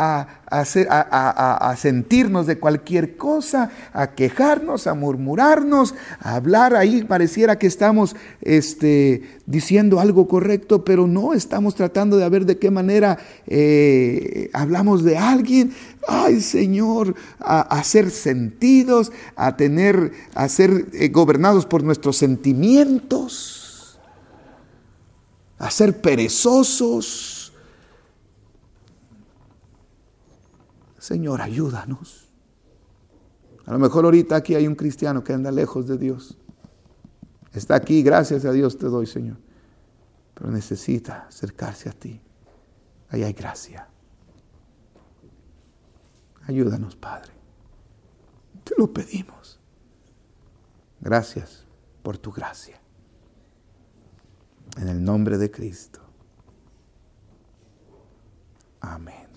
a sentirnos de cualquier cosa, a quejarnos, a murmurarnos, a hablar ahí. Pareciera que estamos diciendo algo correcto, pero no, estamos tratando de ver de qué manera hablamos de alguien. Ay, Señor, a ser sentidos, a ser gobernados por nuestros sentimientos, a ser perezosos. Señor, ayúdanos. A lo mejor ahorita aquí hay un cristiano que anda lejos de Dios. Está aquí, gracias a Dios te doy, Señor. Pero necesita acercarse a ti. Ahí hay gracia. Ayúdanos, Padre. Te lo pedimos. Gracias por tu gracia. En el nombre de Cristo. Amén.